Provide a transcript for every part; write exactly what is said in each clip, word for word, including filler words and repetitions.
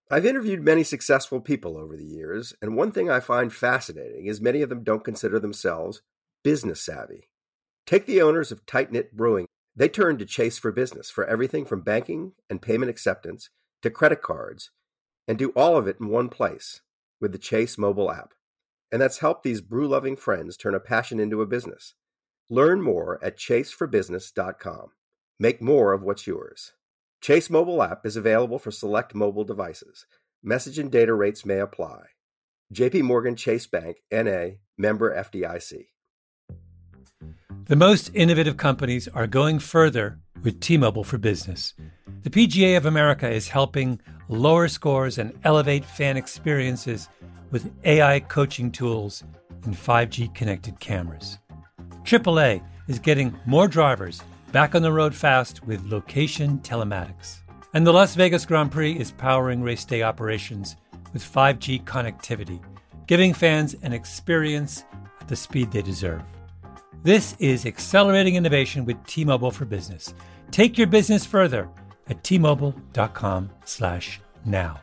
I've interviewed many successful people over the years, and one thing I find fascinating is many of them don't consider themselves business savvy. Take the owners of Tight Knit Brewing. They turned to Chase for Business for everything from banking and payment acceptance to credit cards, and do all of it in one place with the Chase mobile app. And that's helped these brew-loving friends turn a passion into a business. Learn more at chase for business dot com. Make more of what's yours. Chase mobile app is available for select mobile devices. Message and data rates may apply. J P Morgan Chase Bank, N A, member F D I C. The most innovative companies are going further with T-Mobile for Business. The P G A of America is helping lower scores and elevate fan experiences with A I coaching tools and five G connected cameras. triple A is getting more drivers back on the road fast with location telematics. And the Las Vegas Grand Prix is powering race day operations with five G connectivity, giving fans an experience at the speed they deserve. This is accelerating innovation with T-Mobile for Business. Take your business further at T-Mobile.com slash now.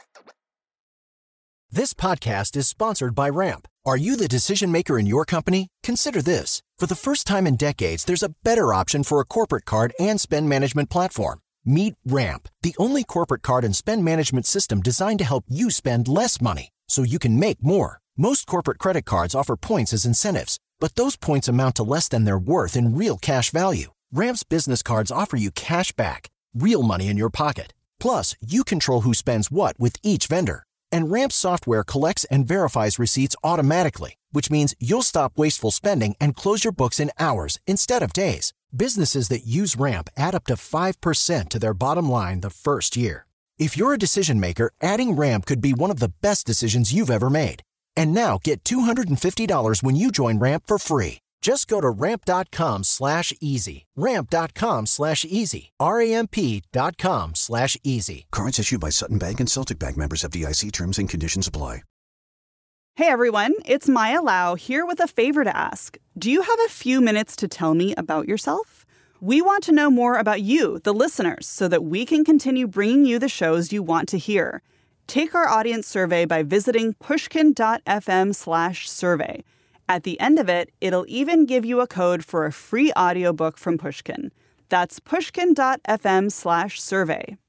This podcast is sponsored by Ramp. Are you the decision maker in your company? Consider this. For the first time in decades, there's a better option for a corporate card and spend management platform. Meet Ramp, the only corporate card and spend management system designed to help you spend less money so you can make more. Most corporate credit cards offer points as incentives, but those points amount to less than their worth in real cash value. Ramp's business cards offer you cash back, real money in your pocket. Plus, you control who spends what with each vendor. And Ramp's software collects and verifies receipts automatically, which means you'll stop wasteful spending and close your books in hours instead of days. Businesses that use Ramp add up to five percent to their bottom line the first year. If you're a decision maker, adding Ramp could be one of the best decisions you've ever made. And now get two hundred fifty dollars when you join Ramp for free. Just go to ramp.com slash easy. Ramp.com slash easy. R-A-M-P dot com slash easy. Cards issued by Sutton Bank and Celtic Bank, members F D I C. Terms and conditions apply. Hey everyone, it's Maya Lau here with a favor to ask. Do you have a few minutes to tell me about yourself? We want to know more about you, the listeners, so that we can continue bringing you the shows you want to hear. Take our audience survey by visiting pushkin.fm slash survey. At the end of it, it'll even give you a code for a free audiobook from Pushkin. That's pushkin.fm slash survey.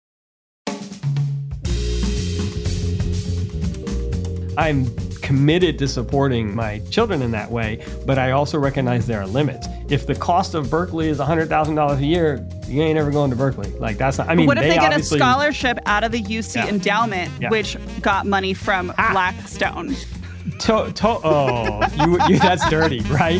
I'm committed to supporting my children in that way, but I also recognize there are limits. If the cost of Berkeley is one hundred thousand dollars a year, you ain't ever going to Berkeley. Like, that's not, I mean, what if they, they get a scholarship out of the U C yeah. endowment, yeah. which got money from ah. Blackstone? To, to, oh, you, you, that's dirty, right?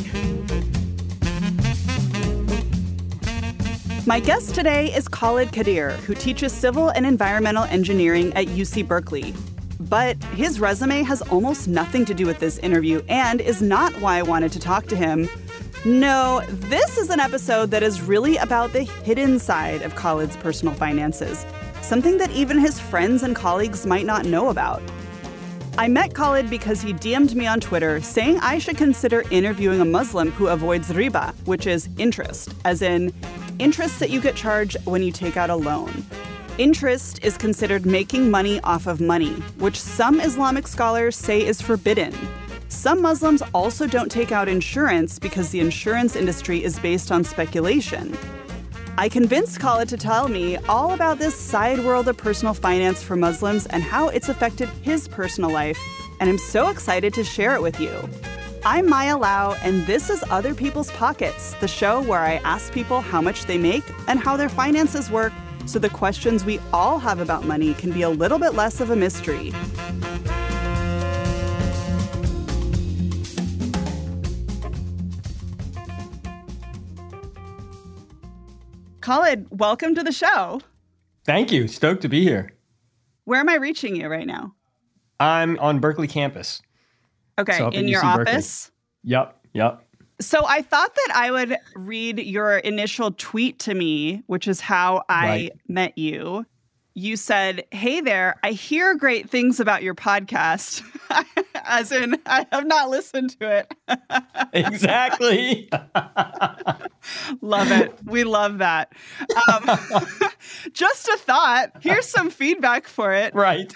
My guest today is Khalid Kadir, who teaches civil and environmental engineering at U C Berkeley. But his resume has almost nothing to do with this interview and is not why I wanted to talk to him. No, this is an episode that is really about the hidden side of Khalid's personal finances, something that even his friends and colleagues might not know about. I met Khalid because he D M'd me on Twitter saying I should consider interviewing a Muslim who avoids riba, which is interest, as in interest that you get charged when you take out a loan. Interest is considered making money off of money, which some Islamic scholars say is forbidden. Some Muslims also don't take out insurance because the insurance industry is based on speculation. I convinced Khalid to tell me all about this side world of personal finance for Muslims and how it's affected his personal life, and I'm so excited to share it with you. I'm Maya Lau, and this is Other People's Pockets, the show where I ask people how much they make and how their finances work, so the questions we all have about money can be a little bit less of a mystery. Khalid, welcome to the show. Thank you. Stoked to be here. Where am I reaching you right now? I'm on Berkeley campus. Okay, so in your office? Berkeley. Yep, yep. So I thought that I would read your initial tweet to me, which is how I right. met you. You said, "Hey there, I hear great things about your podcast." As in, I have not listened to it. Exactly. Love it. We love that. Um, just a thought. Here's some feedback for it. Right.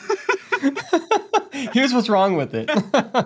Here's what's wrong with it.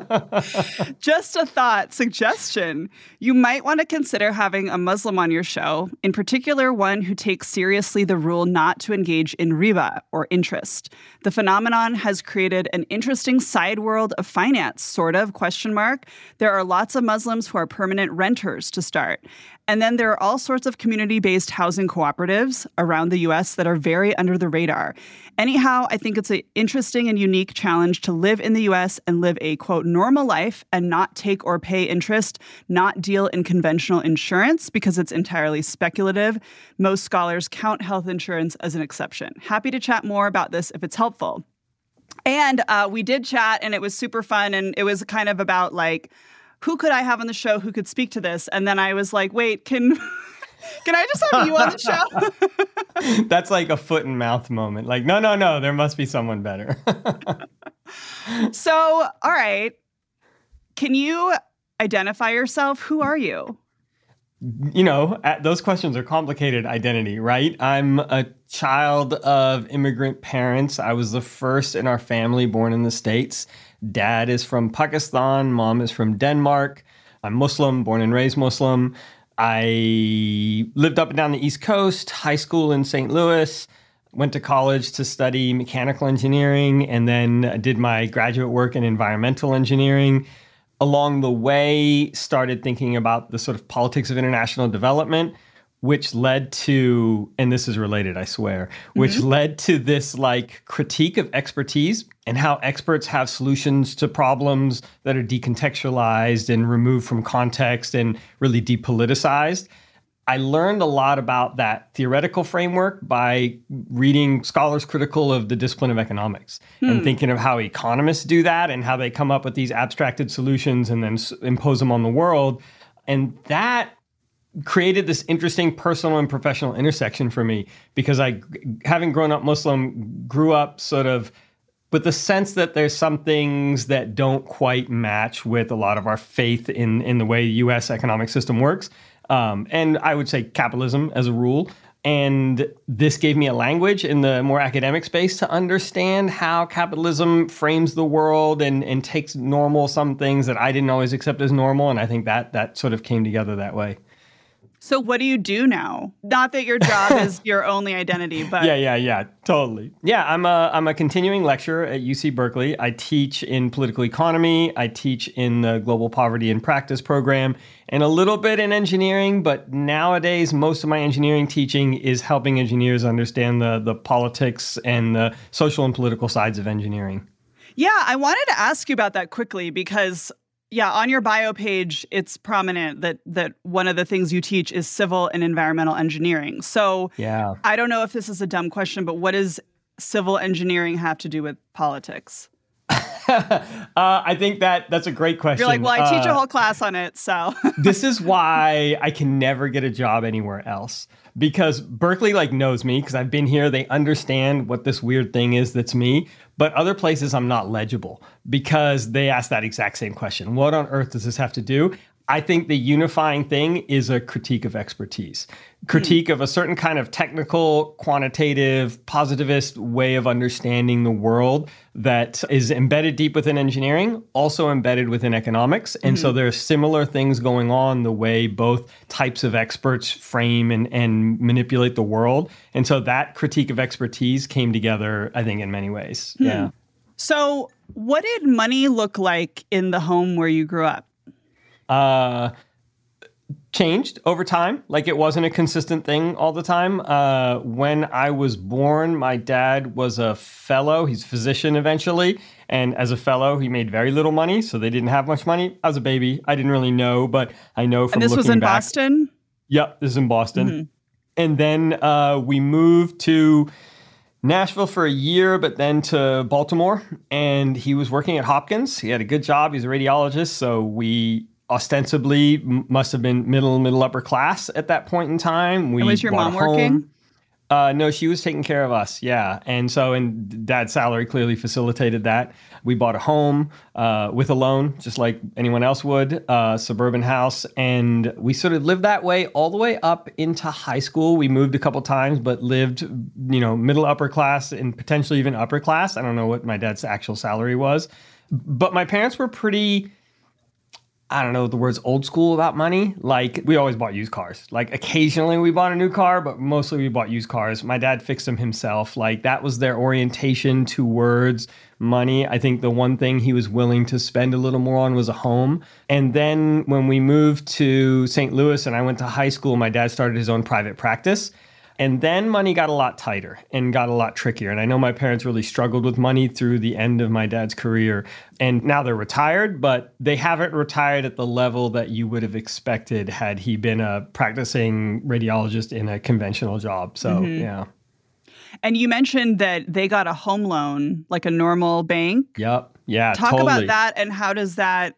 Just a thought, suggestion. You might want to consider having a Muslim on your show, in particular one who takes seriously the rule not to engage in riba, or interest. The phenomenon has created an interesting side world of finance, sort of, question mark. There are lots of Muslims who are permanent renters to start. And then there are all sorts of community-based housing cooperatives around the U S that are very under the radar. Anyhow, I think it's an interesting and unique challenge to live in the U S and live a, quote, normal life and not take or pay interest, not deal in conventional insurance because it's entirely speculative. Most scholars count health insurance as an exception. Happy to chat more about this if it's helpful. And uh, we did chat, and it was super fun, and it was kind of about, like, who could I have on the show who could speak to this? And then I was like, wait, can can I just have you on the show? That's like a foot and mouth moment. Like, no, no, no, there must be someone better. So, all right. Can you identify yourself? Who are you? You know, those questions are complicated identity, right? I'm a child of immigrant parents. I was the first in our family born in the States. Dad is from Pakistan. Mom is from Denmark. I'm Muslim, born and raised Muslim. I lived up and down the East Coast, high school in Saint Louis, went to college to study mechanical engineering, and then did my graduate work in environmental engineering. Along the way, started thinking about the sort of politics of international development, which led to, and this is related, I swear, which mm-hmm. led to this like critique of expertise and how experts have solutions to problems that are decontextualized and removed from context and really depoliticized. I learned a lot about that theoretical framework by reading scholars critical of the discipline of economics hmm. and thinking of how economists do that and how they come up with these abstracted solutions and then s- impose them on the world. And that created this interesting personal and professional intersection for me because I, having grown up Muslim, grew up sort of with the sense that there's some things that don't quite match with a lot of our faith in, in the way the U S economic system works. Um, and I would say capitalism as a rule. And this gave me a language in the more academic space to understand how capitalism frames the world and, and takes normal some things that I didn't always accept as normal. And I think that that sort of came together that way. So what do you do now? Not that your job is your only identity, but... Yeah, yeah, yeah, totally. Yeah, I'm a, I'm a continuing lecturer at U C Berkeley. I teach in political economy. I teach in the Global Poverty in Practice program and a little bit in engineering. But nowadays, most of my engineering teaching is helping engineers understand the, the politics and the social and political sides of engineering. Yeah, I wanted to ask you about that quickly because... Yeah, on your bio page, it's prominent that that one of the things you teach is civil and environmental engineering. So yeah. I don't know if this is a dumb question, but what does civil engineering have to do with politics? uh, I think that that's a great question. You're like, well, I teach uh, a whole class on it, so. This is why I can never get a job anywhere else. Because Berkeley like knows me because I've been here. They understand what this weird thing is that's me. But other places I'm not legible because they ask that exact same question. What on earth does this have to do? I think the unifying thing is a critique of expertise, critique mm. of a certain kind of technical, quantitative, positivist way of understanding the world that is embedded deep within engineering, also embedded within economics. And mm. so there are similar things going on the way both types of experts frame and, and manipulate the world. And so that critique of expertise came together, I think, in many ways. Mm. Yeah. So what did money look like in the home where you grew up? Uh, changed over time. Like it wasn't a consistent thing all the time. Uh, when I was born, my dad was a fellow. He's a physician eventually. And as a fellow, he made very little money. So they didn't have much money. I was a baby. I didn't really know, but I know from looking back. And this was in back, Boston? Yep, this is in Boston. Mm-hmm. And then uh, we moved to Nashville for a year, but then to Baltimore. And he was working at Hopkins. He had a good job. He's a radiologist. So we ostensibly must have been middle, middle upper class at that point in time. We and was your mom working? Uh, no, she was taking care of us. Yeah. And so, and dad's salary clearly facilitated that. We bought a home uh, with a loan, just like anyone else would, uh, suburban house. And we sort of lived that way all the way up into high school. We moved a couple times, but lived, you know, middle upper class and potentially even upper class. I don't know what my dad's actual salary was, but my parents were pretty, I don't know the words, old school about money. Like, we always bought used cars. Like, occasionally we bought a new car, but mostly we bought used cars. My dad fixed them himself. Like, that was their orientation towards money. I think the one thing he was willing to spend a little more on was a home. And then when we moved to Saint Louis and I went to high school, my dad started his own private practice. And then money got a lot tighter and got a lot trickier. And I know my parents really struggled with money through the end of my dad's career. And now they're retired, but they haven't retired at the level that you would have expected had he been a practicing radiologist in a conventional job. So, mm-hmm. yeah. And you mentioned that they got a home loan, like a normal bank. Yep. Yeah, Talk totally. about that, and how does that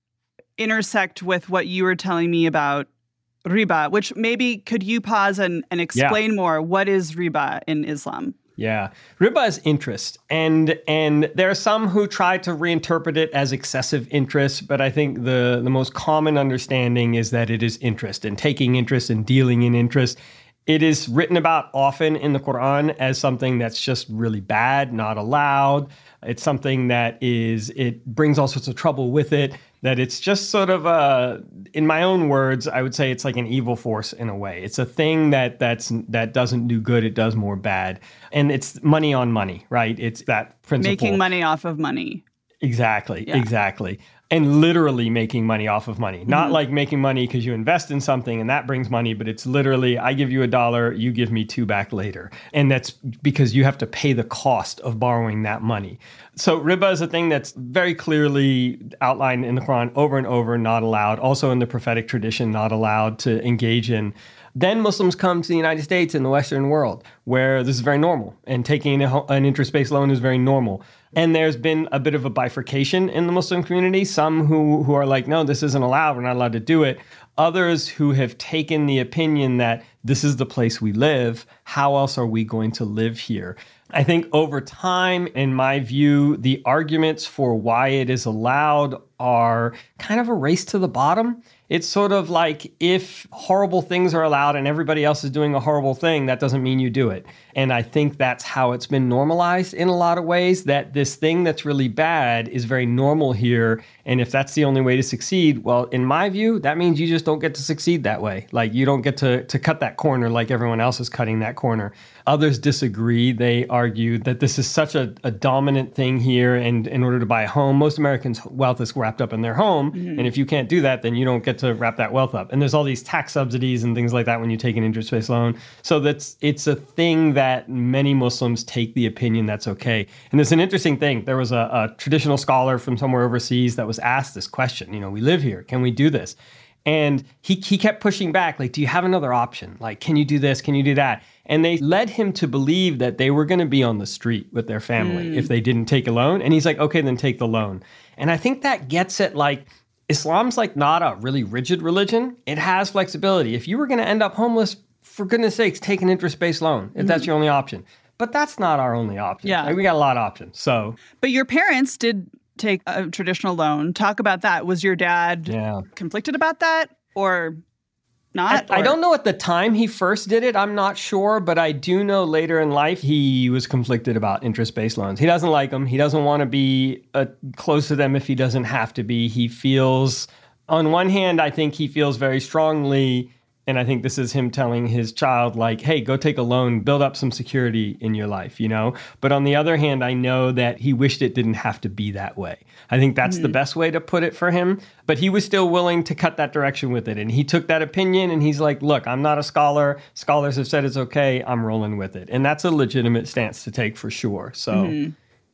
intersect with what you were telling me about riba, which maybe could you pause and, and explain yeah. more? What is riba in Islam? Yeah. Riba is interest. And and there are some who try to reinterpret it as excessive interest, but I think the, the most common understanding is that it is interest and taking interest and dealing in interest. It is written about often in the Quran as something that's just really bad, not allowed. It's something that is, it brings all sorts of trouble with it, that it's just sort of a, in my own words, I would say it's like an evil force in a way. It's a thing that that's that doesn't do good, it does more bad. And it's money on money, right? It's that principle. Making money off of money. Exactly, yeah. exactly. And literally making money off of money. Not mm-hmm. like making money because you invest in something and that brings money, but it's literally, I give you a dollar, you give me two back later. And that's because you have to pay the cost of borrowing that money. So riba is a thing that's very clearly outlined in the Quran over and over, not allowed. Also in the prophetic tradition, not allowed to engage in. Then Muslims come to the United States and the Western world, where this is very normal, and taking a, an interest-based loan is very normal. And there's been a bit of a bifurcation in the Muslim community. Some who, who are like, no, this isn't allowed, we're not allowed to do it. Others who have taken the opinion that this is the place we live, how else are we going to live here? I think over time, in my view, the arguments for why it is allowed are kind of a race to the bottom. It's sort of like if horrible things are allowed and everybody else is doing a horrible thing, that doesn't mean you do it. And I think that's how it's been normalized in a lot of ways, that this thing that's really bad is very normal here. And if that's the only way to succeed, well, in my view, that means you just don't get to succeed that way. Like you don't get to, to cut that corner like everyone else is cutting that corner. Others disagree. They argue that this is such a, a dominant thing here. And in order to buy a home, most Americans' wealth is wrapped up in their home. Mm-hmm. And if you can't do that, then you don't get to wrap that wealth up. And there's all these tax subsidies and things like that when you take an interest-based loan. So that's it's a thing that many Muslims take the opinion that's okay. And there's an interesting thing. There was a, a traditional scholar from somewhere overseas that was asked this question. You know, we live here. Can we do this? And he he kept pushing back, like, do you have another option? Like, can you do this? Can you do that? And they led him to believe that they were going to be on the street with their family mm. if they didn't take a loan. And he's like, okay, then take the loan. And I think that gets at, like, Islam's like not a really rigid religion. It has flexibility. If you were going to end up homeless, for goodness sakes, take an interest-based loan if mm. that's your only option. But that's not our only option. Yeah. Like, we got a lot of options. So, but your parents did take a traditional loan. Talk about that. Was your dad yeah. conflicted about that or not? I, or? I don't know at the time he first did it. I'm not sure, but I do know later in life he was conflicted about interest-based loans. He doesn't like them. He doesn't want to be uh, close to them if he doesn't have to be. He feels, on one hand, I think he feels very strongly, and I think this is him telling his child, like, hey, go take a loan, build up some security in your life, you know? But on the other hand, I know that he wished it didn't have to be that way. I think that's mm-hmm. the best way to put it for him. But he was still willing to cut that direction with it. And he took that opinion and he's like, look, I'm not a scholar. Scholars have said it's okay. I'm rolling with it. And that's a legitimate stance to take for sure. So, mm-hmm.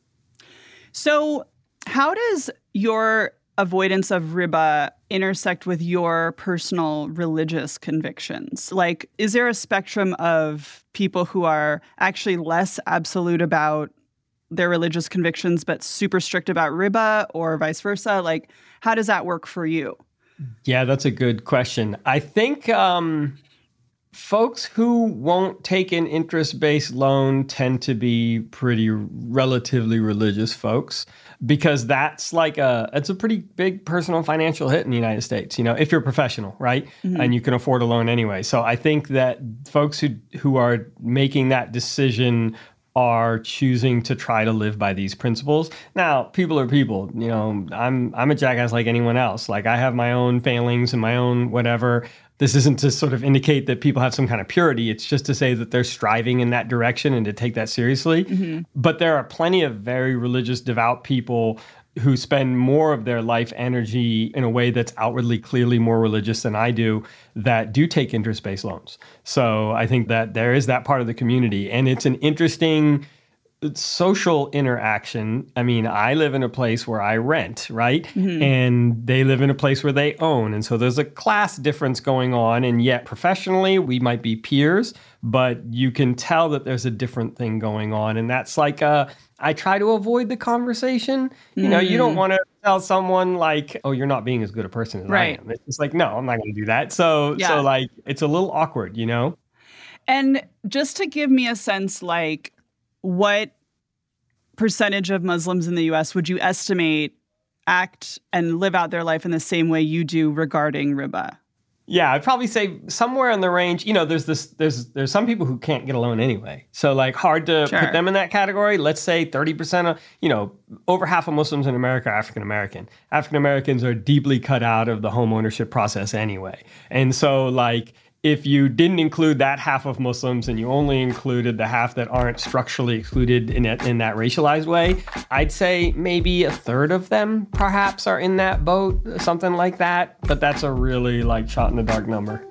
so how does your avoidance of riba intersect with your personal religious convictions? Like, is there a spectrum of people who are actually less absolute about their religious convictions but super strict about riba, or vice versa? Like, how does that work for you? Yeah, that's a good question. I think um, folks who won't take an interest-based loan tend to be pretty relatively religious folks, because that's like a, it's a pretty big personal financial hit in the United States, you know, if you're a professional, right? Mm-hmm. And you can afford a loan anyway. So I think that folks who who are making that decision are choosing to try to live by these principles. Now, people are people, you know, I'm I'm a jackass like anyone else. Like, I have my own failings and my own whatever. This isn't to sort of indicate that people have some kind of purity. It's just to say that they're striving in that direction and to take that seriously. Mm-hmm. But there are plenty of very religious, devout people who spend more of their life energy in a way that's outwardly, clearly more religious than I do, that do take interest-based loans. So I think that there is that part of the community. And it's an interesting social interaction. I mean, I live in a place where I rent, right? Mm-hmm. And they live in a place where they own. And so there's a class difference going on. And yet professionally, we might be peers, but you can tell that there's a different thing going on. And that's like, uh, I try to avoid the conversation. You know, mm. you don't want to tell someone like, oh, you're not being as good a person as right. I am. It's like, no, I'm not going to do that. So, yeah. so like, it's a little awkward, you know? And just to give me a sense, like, what percentage of Muslims in the U S would you estimate act and live out their life in the same way you do regarding riba? Yeah, I'd probably say somewhere in the range. You know, there's this, there's there's some people who can't get a loan anyway. So like, hard to sure. put them in that category. Let's say thirty percent of, you know, over half of Muslims in America are African American. African Americans are deeply cut out of the home ownership process anyway. And so like, if you didn't include that half of Muslims and you only included the half that aren't structurally excluded in it, in that racialized way, I'd say maybe a third of them perhaps are in that boat, something like that. But that's a really like shot in the dark number.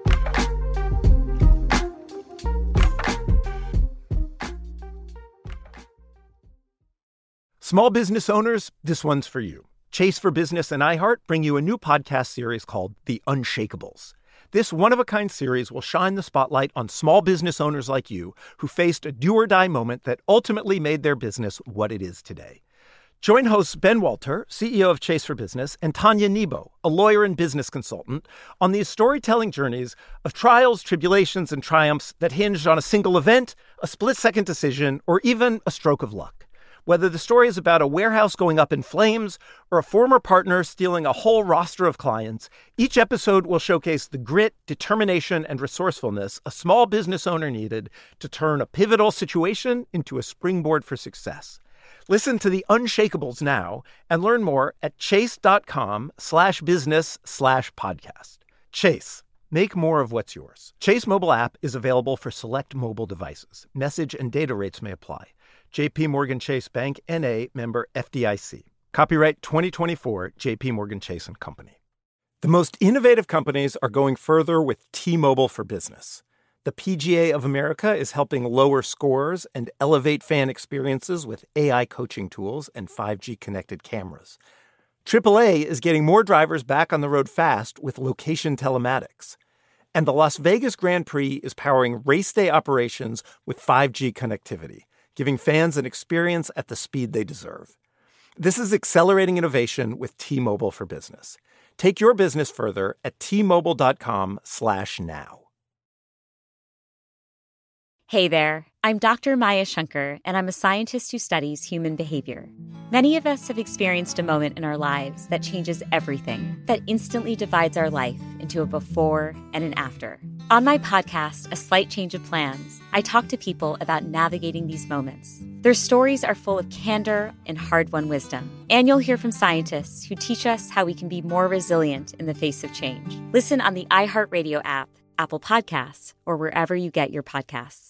Small business owners, this one's for you. Chase for Business and iHeart bring you a new podcast series called The Unshakables. This one-of-a-kind series will shine the spotlight on small business owners like you who faced a do-or-die moment that ultimately made their business what it is today. Join hosts Ben Walter, C E O of Chase for Business, and Tanya Nebo, a lawyer and business consultant, on these storytelling journeys of trials, tribulations, and triumphs that hinged on a single event, a split-second decision, or even a stroke of luck. Whether the story is about a warehouse going up in flames or a former partner stealing a whole roster of clients, each episode will showcase the grit, determination, and resourcefulness a small business owner needed to turn a pivotal situation into a springboard for success. Listen to The Unshakables now and learn more at chase.com slash business slash podcast. Chase. Make more of what's yours. Chase mobile app is available for select mobile devices. Message and data rates may apply. J P Morgan Chase Bank, N A, member F D I C. Copyright twenty twenty-four, J P Morgan Chase and Company. The most innovative companies are going further with T-Mobile for Business. The P G A of America is helping lower scores and elevate fan experiences with A I coaching tools and five G connected cameras. triple A is getting more drivers back on the road fast with location telematics. And the Las Vegas Grand Prix is powering race day operations with five G connectivity, giving fans an experience at the speed they deserve. This is accelerating innovation with T-Mobile for Business. Take your business further at T-Mobile.com slash now. Hey there, I'm Doctor Maya Shankar, and I'm a scientist who studies human behavior. Many of us have experienced a moment in our lives that changes everything, that instantly divides our life into a before and an after. On my podcast, A Slight Change of Plans, I talk to people about navigating these moments. Their stories are full of candor and hard-won wisdom. And you'll hear from scientists who teach us how we can be more resilient in the face of change. Listen on the iHeartRadio app, Apple Podcasts, or wherever you get your podcasts.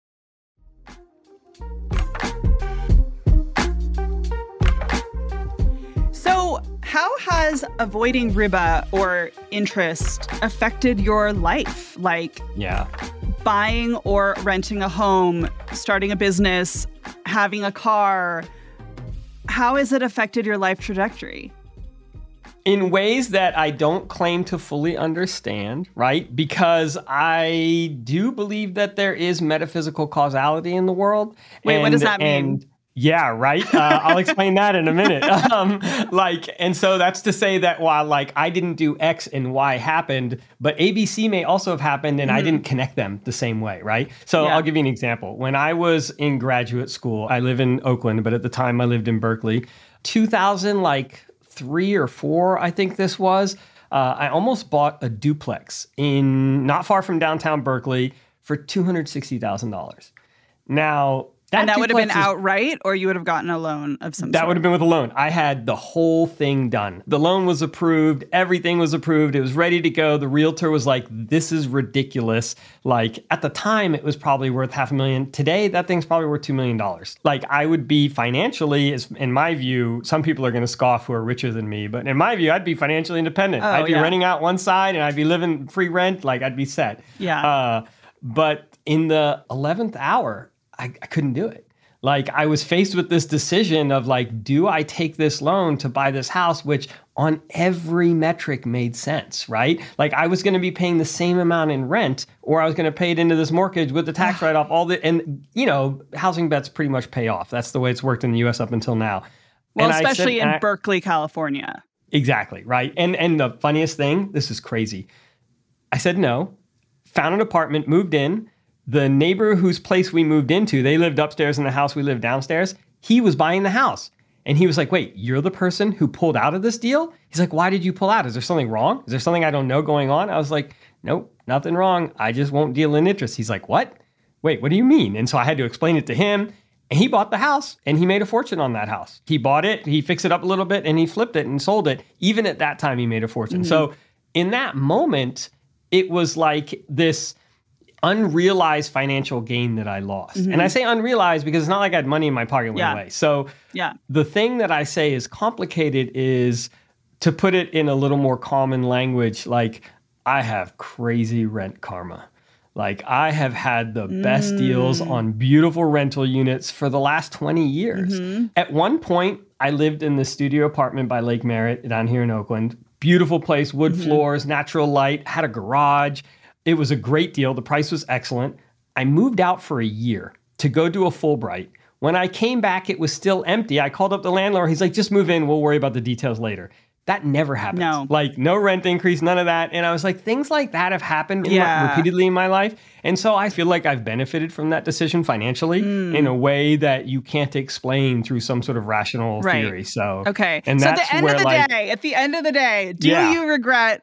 So, how has avoiding riba or interest affected your life? Like, yeah, buying or renting a home, starting a business, having a car. How has it affected your life trajectory? In ways that I don't claim to fully understand, right? Because I do believe that there is metaphysical causality in the world. Wait, and, what does that mean? And Yeah, right. Uh, I'll explain that in a minute. Um, like, and so that's to say that while like I didn't do X and Y happened, but A B C may also have happened and mm-hmm. I didn't connect them the same way, right? So yeah. I'll give you an example. When I was in graduate school, I live in Oakland, but at the time I lived in Berkeley. two thousand, like three or four, I think this was. Uh, I almost bought a duplex in not far from downtown Berkeley for two hundred sixty thousand dollars. Now. That and that would have been outright, or you would have gotten a loan of some that sort? That would have been with a loan. I had the whole thing done. The loan was approved. Everything was approved. It was ready to go. The realtor was like, this is ridiculous. Like, at the time, it was probably worth half a million. Today, that thing's probably worth two million dollars. Like, I would be financially, in my view, some people are going to scoff who are richer than me, but in my view, I'd be financially independent. Oh, I'd be yeah. renting out one side, and I'd be living free rent. Like, I'd be set. Yeah. Uh, but in the eleventh hour, I, I couldn't do it. Like, I was faced with this decision of like, do I take this loan to buy this house, which on every metric made sense, right? Like, I was going to be paying the same amount in rent, or I was going to pay it into this mortgage with the tax write-off, all the, and you know, housing bets pretty much pay off. That's the way it's worked in the U S up until now. Well, and especially said, in I, Berkeley, California. Exactly, right? And and the funniest thing, this is crazy. I said no, found an apartment, moved in. The neighbor whose place we moved into, they lived upstairs in the house, we lived downstairs. He was buying the house. And he was like, wait, you're the person who pulled out of this deal? He's like, why did you pull out? Is there something wrong? Is there something I don't know going on? I was like, nope, nothing wrong. I just won't deal in interest. He's like, what? Wait, what do you mean? And so I had to explain it to him. And he bought the house and he made a fortune on that house. He bought it, he fixed it up a little bit, and he flipped it and sold it. Even at that time, he made a fortune. Mm-hmm. So in that moment, it was like this unrealized financial gain that I lost. Mm-hmm. And I say unrealized because it's not like I had money in my pocket and yeah. went away. So yeah. the thing that I say is complicated is to put it in a little more common language, like I have crazy rent karma. Like I have had the best mm. deals on beautiful rental units for the last twenty years. Mm-hmm. At one point, I lived in the studio apartment by Lake Merritt down here in Oakland. Beautiful place, wood mm-hmm. floors, natural light, had a garage. It was a great deal. The price was excellent. I moved out for a year to go do a Fulbright. When I came back, it was still empty. I called up the landlord. He's like, just move in. We'll worry about the details later. That never happened. No. Like no rent increase, none of that. And I was like, things like that have happened in yeah. my, repeatedly in my life. And so I feel like I've benefited from that decision financially mm. in a way that you can't explain through some sort of rational right. theory. So, okay. And so that's at the end where, of the like, day, at the end of the day, do yeah. you regret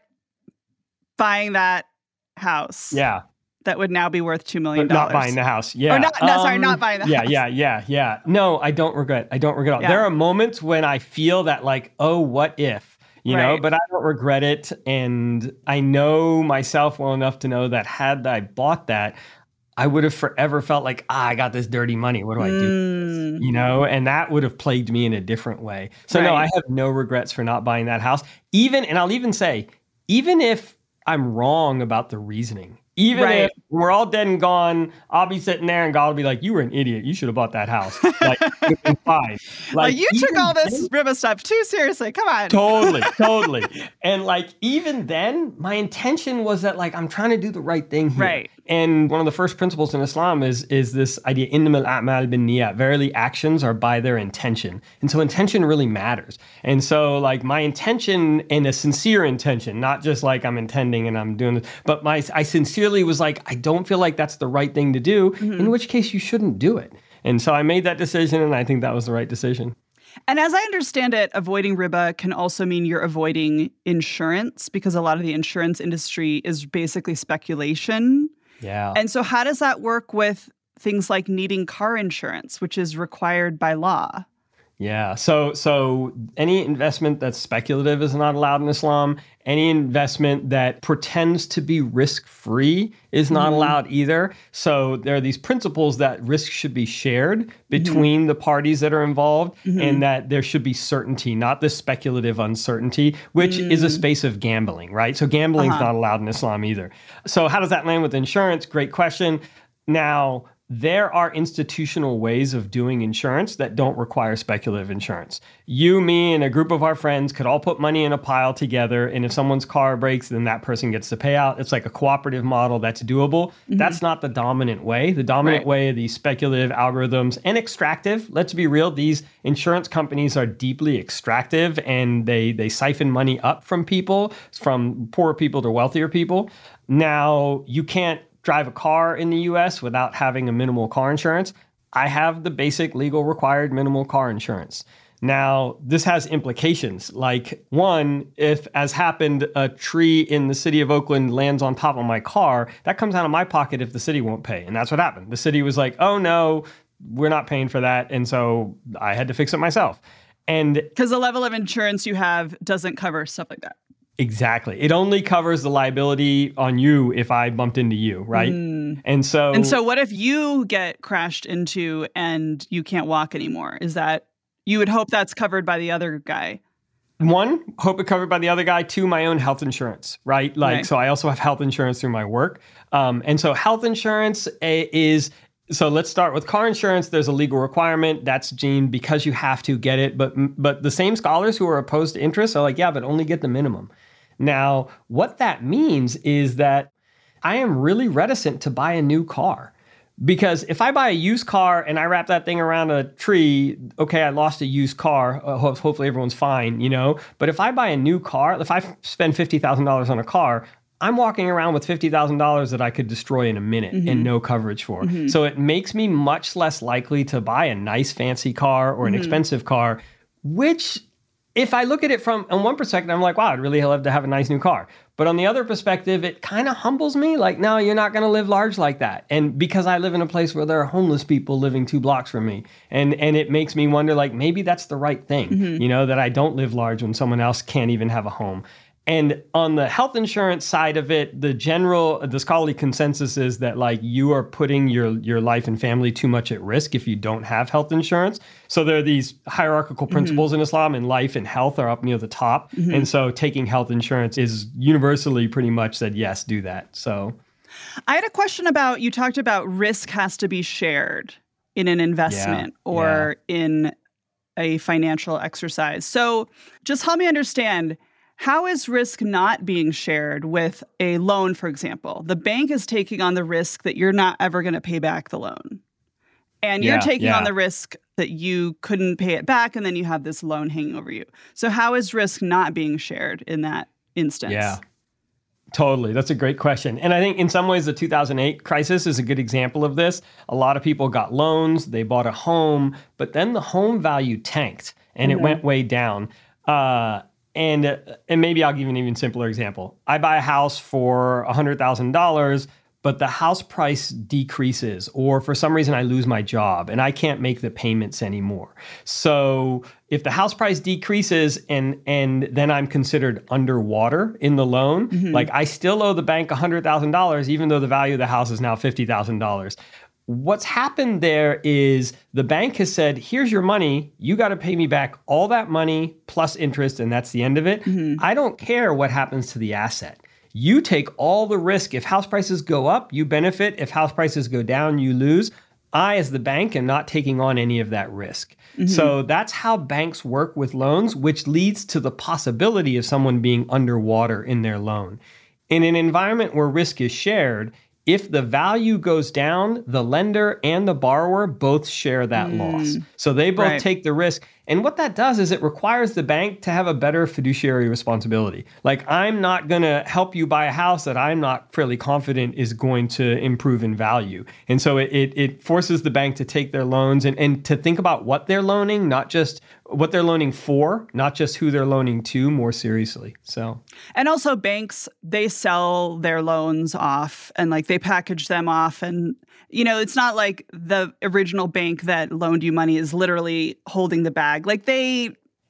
buying that house? Yeah. That would now be worth two million dollars. Not buying the house. Yeah. Or not, no, um, sorry, not buying the yeah, house. Yeah, yeah, yeah, yeah. No, I don't regret. I don't regret. Yeah. There are moments when I feel that like, oh, what if? You right. know, but I don't regret it. And I know myself well enough to know that had I bought that, I would have forever felt like, ah, I got this dirty money. What do I do? Mm. You know, and that would have plagued me in a different way. So right. no, I have no regrets for not buying that house. Even, and I'll even say, even if I'm wrong about the reasoning, even right. if we're all dead and gone, I'll be sitting there and God will be like, you were an idiot. You should have bought that house. Like, it's been fine. Like, well, you took all this Riba stuff too seriously. Come on. Totally, totally. And like, even then, my intention was that like, I'm trying to do the right thing here. Right. And one of the first principles in Islam is, is this idea, innamal a'mal bin niyat. Verily, actions are by their intention. And so intention really matters. And so like my intention and a sincere intention, not just like I'm intending and I'm doing this, but my I sincerely was like, I don't feel like that's the right thing to do, mm-hmm. in which case you shouldn't do it. And so I made that decision and I think that was the right decision. And as I understand it, avoiding riba can also mean you're avoiding insurance because a lot of the insurance industry is basically speculation. Yeah. And so how does that work with things like needing car insurance, which is required by law? Yeah. So so any investment that's speculative is not allowed in Islam. Any investment that pretends to be risk-free is not mm-hmm. allowed either. So there are these principles that risk should be shared between mm-hmm. the parties that are involved mm-hmm. and that there should be certainty, not this speculative uncertainty, which mm-hmm. is a space of gambling, right? So gambling is uh-huh. not allowed in Islam either. So how does that land with insurance? Great question. Now, there are institutional ways of doing insurance that don't require speculative insurance. You, me, and a group of our friends could all put money in a pile together, and if someone's car breaks, then that person gets to pay out. It's like a cooperative model that's doable. Mm-hmm. That's not the dominant way. The dominant right. way of these speculative algorithms and extractive, let's be real, these insurance companies are deeply extractive, and they, they siphon money up from people, from poorer people to wealthier people. Now, you can't drive a car in the U S without having a minimal car insurance. I have the basic legal required minimal car insurance. Now, this has implications. Like, one, if, as happened, a tree in the city of Oakland lands on top of my car, that comes out of my pocket if the city won't pay. And that's what happened. The city was like, oh no, we're not paying for that. And so I had to fix it myself. And because the level of insurance you have doesn't cover stuff like that. Exactly. It only covers the liability on you if I bumped into you, right? Mm. And so And so what if you get crashed into and you can't walk anymore? Is that, you would hope that's covered by the other guy? One, hope it covered by the other guy. Two, my own health insurance, right? Like, right. So I also have health insurance through my work. Um, and so health insurance is, so let's start with car insurance. There's a legal requirement that's deemed because you have to get it. But but the same scholars who are opposed to interest are like, yeah, but only get the minimum. Now, what that means is that I am really reticent to buy a new car. Because if I buy a used car and I wrap that thing around a tree, okay, I lost a used car. Uh, hopefully everyone's fine, you know. But if I buy a new car, if I spend fifty thousand dollars on a car, I'm walking around with fifty thousand dollars that I could destroy in a minute mm-hmm. and no coverage for. Mm-hmm. So it makes me much less likely to buy a nice fancy car or an mm-hmm. expensive car, which if I look at it from on one perspective, I'm like, wow, I'd really love to have a nice new car. But on the other perspective, it kind of humbles me. Like, no, you're not going to live large like that. And because I live in a place where there are homeless people living two blocks from me. And and it makes me wonder, like, maybe that's the right thing, mm-hmm. you know, that I don't live large when someone else can't even have a home. And on the health insurance side of it, the general, the scholarly consensus is that like you are putting your, your life and family too much at risk if you don't have health insurance. So there are these hierarchical principles mm-hmm. in Islam, and life and health are up near the top. Mm-hmm. And so taking health insurance is universally pretty much said, yes, do that. So I had a question about, you talked about risk has to be shared in an investment yeah. or yeah. in a financial exercise. So just help me understand, how is risk not being shared with a loan, for example? The bank is taking on the risk that you're not ever going to pay back the loan. And you're yeah, taking yeah. on the risk that you couldn't pay it back, and then you have this loan hanging over you. So how is risk not being shared in that instance? Yeah, totally. That's a great question. And I think in some ways the two thousand eight crisis is a good example of this. A lot of people got loans, they bought a home, but then the home value tanked and mm-hmm. it went way down. Uh, And and maybe I'll give you an even simpler example. I buy a house for one hundred thousand dollars, but the house price decreases, or for some reason I lose my job and I can't make the payments anymore. So if the house price decreases and and then I'm considered underwater in the loan, mm-hmm. like I still owe the bank one hundred thousand dollars, even though the value of the house is now fifty thousand dollars. What's happened there is the bank has said, here's your money. You got to pay me back all that money plus interest, and that's the end of it. Mm-hmm. I don't care what happens to the asset. You take all the risk. If house prices go up, you benefit. If house prices go down, you lose. I, as the bank, am not taking on any of that risk. Mm-hmm. So that's how banks work with loans, which leads to the possibility of someone being underwater in their loan. In an environment where risk is shared, if the value goes down, the lender and the borrower both share that mm. loss. So they both right. take the risk. And what that does is it requires the bank to have a better fiduciary responsibility. Like, I'm not going to help you buy a house that I'm not fairly confident is going to improve in value. And so it it, it forces the bank to take their loans and, and to think about what they're loaning, not just what they're loaning for, not just who they're loaning to, more seriously. So, and also banks, they sell their loans off and like they package them off, and you know, it's not like the original bank that loaned you money is literally holding the bag. Like they,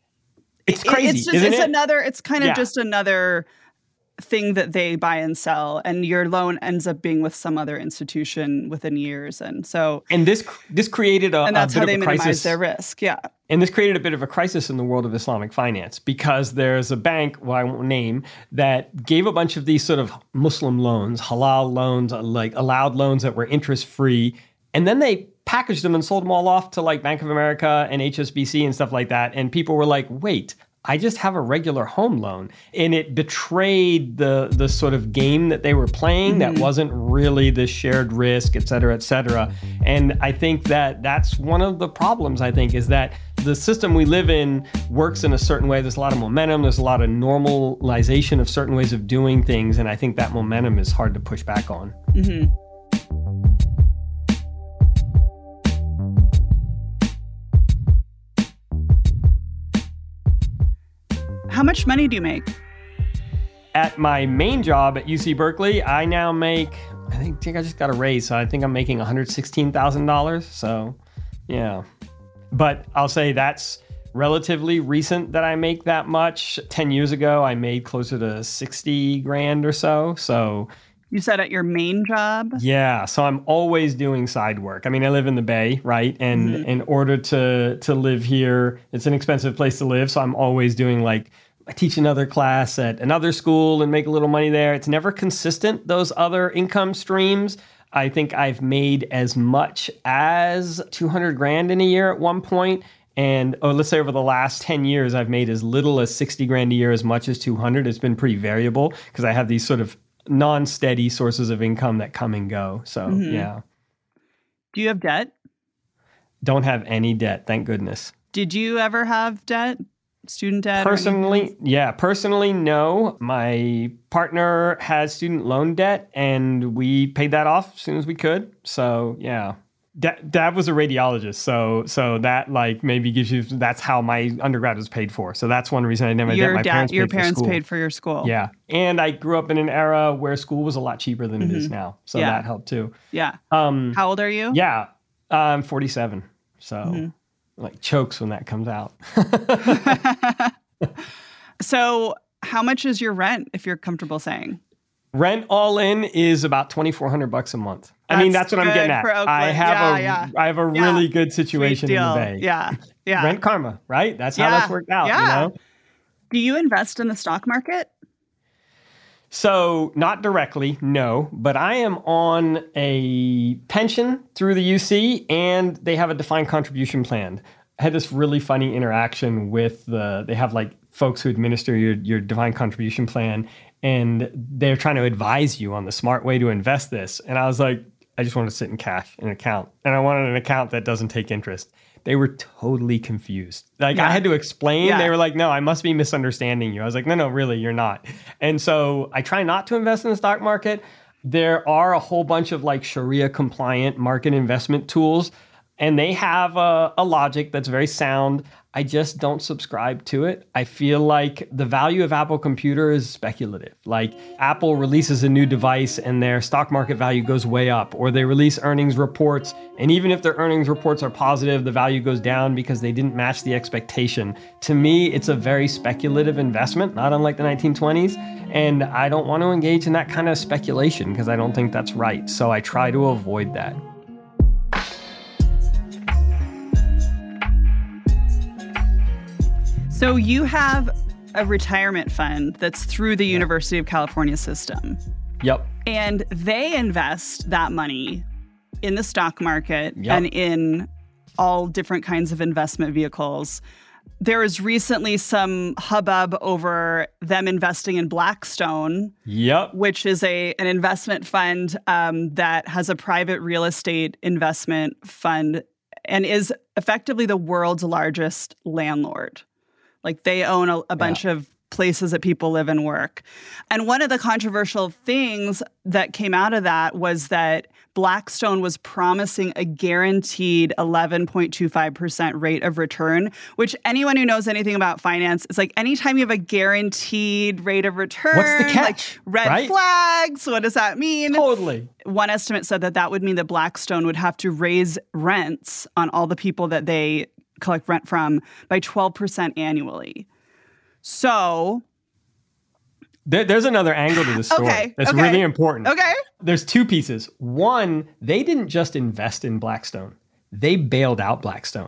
it's crazy. It's just, isn't it's it? another. It's kind of yeah. just another thing that they buy and sell, and your loan ends up being with some other institution within years. And so, and this this created a and that's a bit how they of a minimize crisis. their risk. Yeah. And this created a bit of a crisis in the world of Islamic finance, because there's a bank, well, I won't name, that gave a bunch of these sort of Muslim loans, halal loans, like allowed loans that were interest-free. And then they packaged them and sold them all off to like Bank of America and H S B C and stuff like that. And people were like, wait, I just have a regular home loan. And it betrayed the the sort of game that they were playing mm-hmm. that wasn't really the shared risk, et cetera, et cetera. And I think that that's one of the problems, I think, is that the system we live in works in a certain way. There's a lot of momentum. There's a lot of normalization of certain ways of doing things. And I think that momentum is hard to push back on. Mm-hmm. How much money do you make? At my main job at U C Berkeley, I now make, I think, I think I just got a raise, so I think I'm making one hundred sixteen thousand dollars. So, yeah. But I'll say that's relatively recent that I make that much. ten years ago, I made closer to sixty grand or so. So, you said at your main job? Yeah. So I'm always doing side work. I mean, I live in the Bay, right? And mm-hmm. in order to to live here, it's an expensive place to live. So I'm always doing like, I teach another class at another school and make a little money there. It's never consistent, those other income streams. I think I've made as much as two hundred grand in a year at one point. And oh, let's say over the last ten years, I've made as little as sixty grand a year, as much as two hundred. It's been pretty variable because I have these sort of non-steady sources of income that come and go. So, mm-hmm. yeah. Do you have debt? Don't have any debt, thank goodness. Did you ever have debt? Student debt? Personally, yeah. Personally, no. My partner had student loan debt, and we paid that off as soon as we could. So, yeah. Da- Dad was a radiologist, so so that like maybe gives you, that's how my undergrad was paid for. So that's one reason I never your did. My dad, parents your paid parents for paid for your school. Yeah, and I grew up in an era where school was a lot cheaper than mm-hmm. it is now, so yeah. that helped too. Yeah. Um, How old are you? Yeah, I'm forty-seven. So mm-hmm. like chokes when that comes out. So how much is your rent, if you're comfortable saying? Rent all in is about twenty-four hundred bucks a month. I That's mean, that's what I'm getting at. I have yeah, a, yeah. I have a yeah. really good situation in the Bay. Yeah, yeah. Rent karma, right? That's how yeah. that's worked out, yeah. you know? Do you invest in the stock market? So not directly, no, but I am on a pension through the U C, and they have a defined contribution plan. I had this really funny interaction with the, they have like folks who administer your, your defined contribution plan, and they're trying to advise you on the smart way to invest this. And I was like, I just want to sit in cash in an account. And I wanted an account that doesn't take interest. They were totally confused. Like yeah. I had to explain. Yeah. They were like, no, I must be misunderstanding you. I was like, no, no, really, you're not. And so I try not to invest in the stock market. There are a whole bunch of like Sharia compliant market investment tools, and they have a, a logic that's very sound. I just don't subscribe to it. I feel like the value of Apple Computer is speculative. Like Apple releases a new device and their stock market value goes way up, or they release earnings reports, and even if their earnings reports are positive, the value goes down because they didn't match the expectation. To me, it's a very speculative investment, not unlike the nineteen twenties, and I don't want to engage in that kind of speculation because I don't think that's right. So I try to avoid that. So you have a retirement fund that's through the University of California system. Yep. And they invest that money in the stock market yep. and in all different kinds of investment vehicles. There was recently some hubbub over them investing in Blackstone, yep. which is a an investment fund um, that has a private real estate investment fund and is effectively the world's largest landlord. Like they own a, a bunch yeah. of places that people live and work. And one of the controversial things that came out of that was that Blackstone was promising a guaranteed eleven point two five percent rate of return, which anyone who knows anything about finance, it's like anytime you have a guaranteed rate of return, what's the catch? Like red right? flags, what does that mean? Totally. One estimate said that that would mean that Blackstone would have to raise rents on all the people that they collect rent from by twelve percent annually. So there, there's another angle to the story okay, that's okay, really important. Okay. There's two pieces. One, they didn't just invest in Blackstone. They bailed out Blackstone.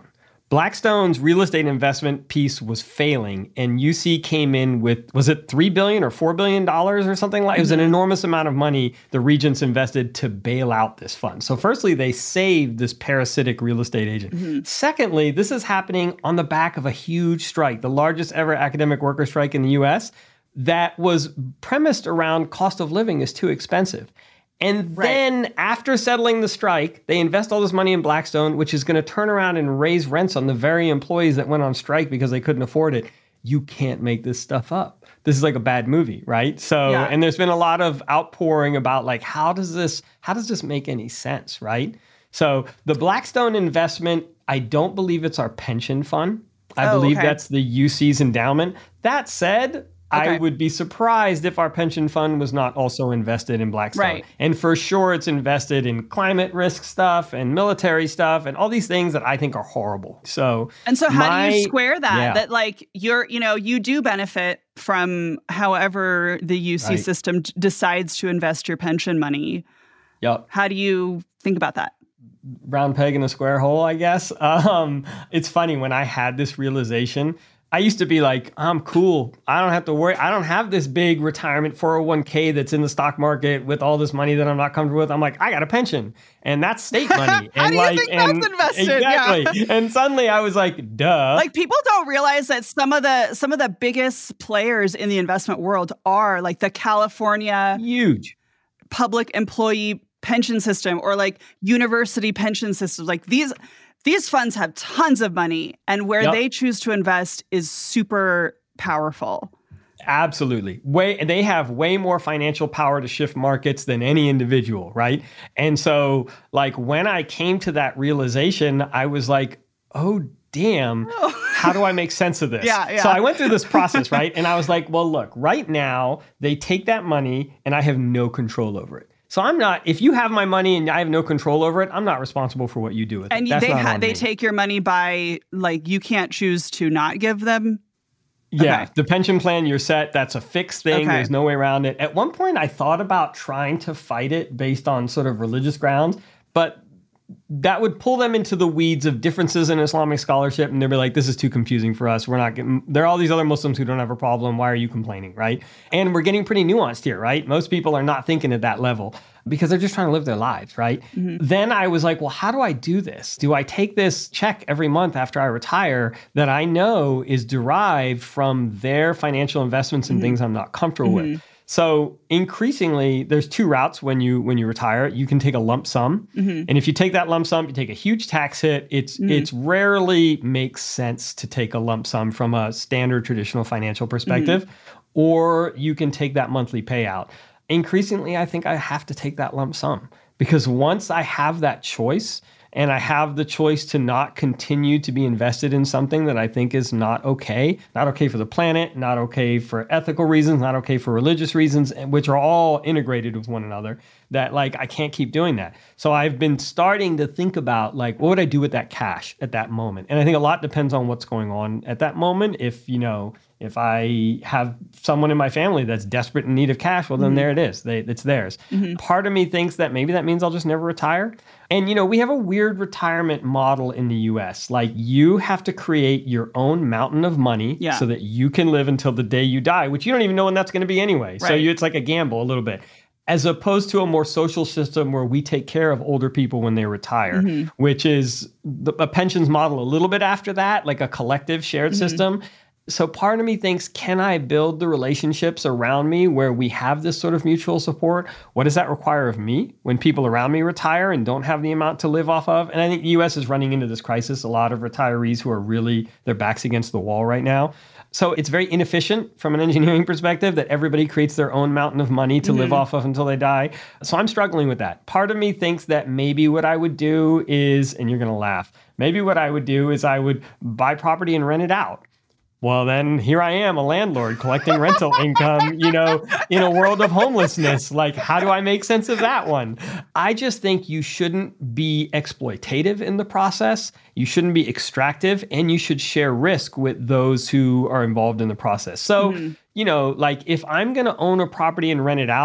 Blackstone's real estate investment piece was failing, and U C came in with, was it three billion dollars or four billion dollars or something like? It was an enormous amount of money the Regents invested to bail out this fund. So firstly, they saved this parasitic real estate agent. Mm-hmm. Secondly, this is happening on the back of a huge strike, the largest ever academic worker strike in the U S that was premised around cost of living is too expensive. And right. then after settling the strike, they invest all this money in Blackstone, which is going to turn around and raise rents on the very employees that went on strike because they couldn't afford it. You can't make this stuff up. This is like a bad movie, right? So, yeah. and there's been a lot of outpouring about like, how does this, how does this make any sense, right? So the Blackstone investment, I don't believe it's our pension fund. I oh, believe okay. that's the U C's endowment. That said, Okay. I would be surprised if our pension fund was not also invested in Blackstone. Right. And for sure, it's invested in climate risk stuff and military stuff and all these things that I think are horrible. So, and so how my, do you square that? Yeah. That like you're, you know, you do benefit from however the U C right. system d- decides to invest your pension money. Yep. How do you think about that? Round peg in a square hole, I guess. Um, it's funny when I had this realization. I used to be like, I'm cool. I don't have to worry. I don't have this big retirement four oh one k that's in the stock market with all this money that I'm not comfortable with. I'm like, I got a pension, and that's state money. How and do you like, think and that's invested? Exactly. Yeah. And suddenly I was like, duh. Like people don't realize that some of the some of the biggest players in the investment world are like the California huge public employee pension system or like university pension systems. Like these. These funds have tons of money, and where yep. they choose to invest is super powerful. Absolutely. Way they have way more financial power to shift markets than any individual, right? And so, like, when I came to that realization, I was like, oh, damn, how do I make sense of this? Yeah, yeah. So I went through this process, right? And I was like, well, look, right now, they take that money, and I have no control over it. So I'm not, if you have my money and I have no control over it, I'm not responsible for what you do with and it. And they ha- they me. take your money by, like, you can't choose to not give them? Yeah, okay. The pension plan, you're set. That's a fixed thing. Okay. There's no way around it. At one point, I thought about trying to fight it based on sort of religious grounds, but that would pull them into the weeds of differences in Islamic scholarship. And they'd be like, this is too confusing for us. We're not getting, there are all these other Muslims who don't have a problem. Why are you complaining, right? And we're getting pretty nuanced here, right? Most people are not thinking at that level because they're just trying to live their lives, right? Mm-hmm. Then I was like, well, how do I do this? Do I take this check every month after I retire that I know is derived from their financial investments and mm-hmm. things I'm not comfortable mm-hmm. with? So increasingly, there's two routes when you when you retire. You can take a lump sum. Mm-hmm. And if you take that lump sum, you take a huge tax hit. It's mm-hmm. it's rarely makes sense to take a lump sum from a standard traditional financial perspective. Mm-hmm. Or you can take that monthly payout. Increasingly, I think I have to take that lump sum because once I have that choice and I have the choice to not continue to be invested in something that I think is not okay, not okay for the planet, not okay for ethical reasons, not okay for religious reasons, which are all integrated with one another, that like I can't keep doing that. So I've been starting to think about like, what would I do with that cash at that moment? And I think a lot depends on what's going on at that moment. If, you know, if I have someone in my family that's desperate in need of cash, well, then mm-hmm. there it is. They, it's theirs. Mm-hmm. Part of me thinks that maybe that means I'll just never retire. And, you know, we have a weird retirement model in the U S. Like you have to create your own mountain of money yeah. so that you can live until the day you die, which you don't even know when that's going to be anyway. Right. So you, it's like a gamble a little bit. As opposed to a more social system where we take care of older people when they retire, mm-hmm. which is the, a pensions model a little bit after that, like a collective shared mm-hmm. system. So part of me thinks, can I build the relationships around me where we have this sort of mutual support? What does that require of me when people around me retire and don't have the amount to live off of? And I think the U S is running into this crisis. A lot of retirees who are really, their backs against the wall right now. So it's very inefficient from an engineering perspective that everybody creates their own mountain of money to mm-hmm. live off of until they die. So I'm struggling with that. Part of me thinks that maybe what I would do is, and you're going to laugh, maybe what I would do is I would buy property and rent it out. Well, then here I am, a landlord collecting rental income, you know, in a world of homelessness. Like, how do I make sense of that one? I just think you shouldn't be exploitative in the process. You shouldn't be extractive, and you should share risk with those who are involved in the process. So, mm-hmm. you know, like if I'm going to own a property and rent it out,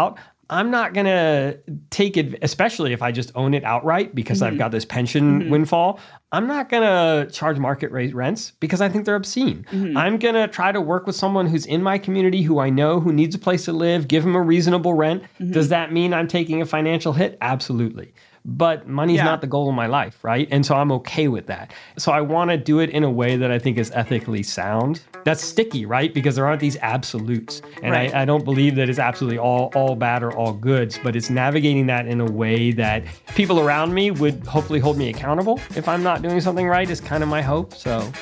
I'm not going to take it, especially if I just own it outright because mm-hmm. I've got this pension mm-hmm. windfall. I'm not going to charge market rate rents because I think they're obscene. Mm-hmm. I'm going to try to work with someone who's in my community who I know who needs a place to live, give them a reasonable rent. Mm-hmm. Does that mean I'm taking a financial hit? Absolutely. But money's yeah. not the goal of my life, right? And so I'm okay with that. So I want to do it in a way that I think is ethically sound. That's sticky, right? Because there aren't these absolutes. And right. I, I don't believe that it's absolutely all, all bad or all goods, but it's navigating that in a way that people around me would hopefully hold me accountable if I'm not doing something right is kind of my hope. So...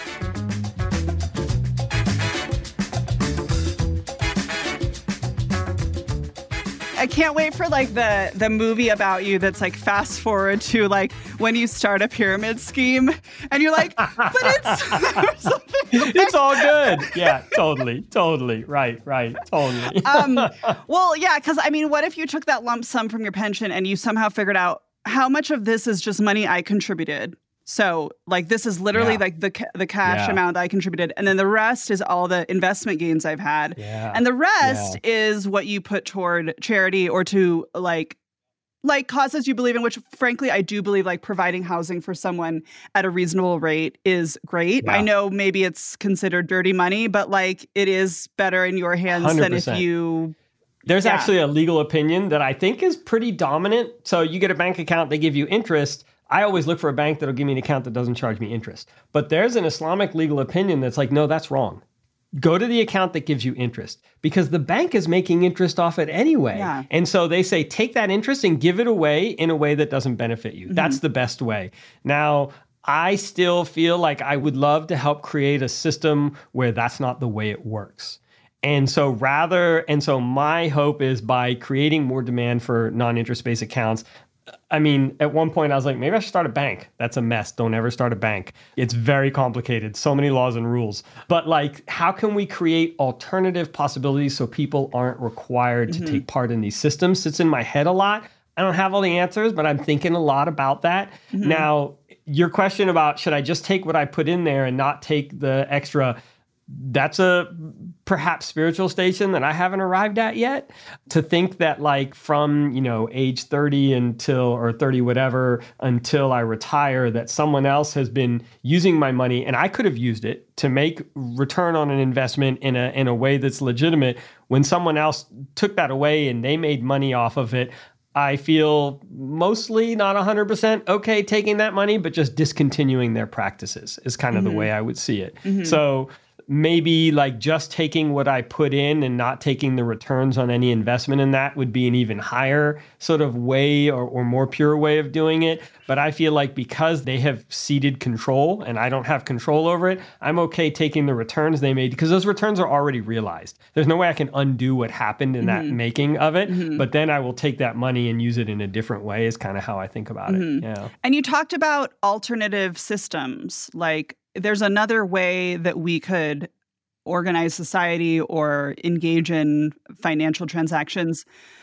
I can't wait for like the the movie about you that's like fast forward to like when you start a pyramid scheme and you're like, but it's it's all good. Yeah, totally, totally, right, right, totally. um, well, yeah, because I mean, what if you took that lump sum from your pension and you somehow figured out how much of this is just money I contributed? So like this is literally yeah. like the ca- the cash yeah. amount I contributed. And then the rest is all the investment gains I've had. Yeah. And the rest yeah. is what you put toward charity or to like like causes you believe in, which frankly, I do believe like providing housing for someone at a reasonable rate is great. Yeah. I know maybe it's considered dirty money, but like it is better in your hands one hundred percent. Than if you... There's yeah. actually a legal opinion that I think is pretty dominant. So you get a bank account, they give you interest. I always look for a bank that'll give me an account that doesn't charge me interest. But there's an Islamic legal opinion that's like, no, that's wrong. Go to the account that gives you interest because the bank is making interest off it anyway. Yeah. And so they say, take that interest and give it away in a way that doesn't benefit you. Mm-hmm. That's the best way. Now, I still feel like I would love to help create a system where that's not the way it works. And so rather, and so my hope is by creating more demand for non-interest-based accounts. I mean, at one point I was like, maybe I should start a bank. That's a mess. Don't ever start a bank. It's very complicated. So many laws and rules. But like, how can we create alternative possibilities so people aren't required to mm-hmm. take part in these systems? Sits in my head a lot. I don't have all the answers, but I'm thinking a lot about that. Mm-hmm. Now, your question about should I just take what I put in there and not take the extra, that's a perhaps spiritual station that I haven't arrived at yet. To think that like from, you know, age thirty until, or thirty whatever, until I retire, that someone else has been using my money and I could have used it to make return on an investment in a in a way that's legitimate. When someone else took that away and they made money off of it, I feel mostly not one hundred percent okay taking that money, but just discontinuing their practices is kind of mm-hmm. the way I would see it. Mm-hmm. So maybe like just taking what I put in and not taking the returns on any investment in that would be an even higher sort of way or, or more pure way of doing it. But I feel like because they have ceded control and I don't have control over it, I'm okay taking the returns they made because those returns are already realized. There's no way I can undo what happened in mm-hmm. that making of it. Mm-hmm. But then I will take that money and use it in a different way is kind of how I think about mm-hmm. it. Yeah. And you talked about alternative systems, like there's another way that we could organize society or engage in financial transactions.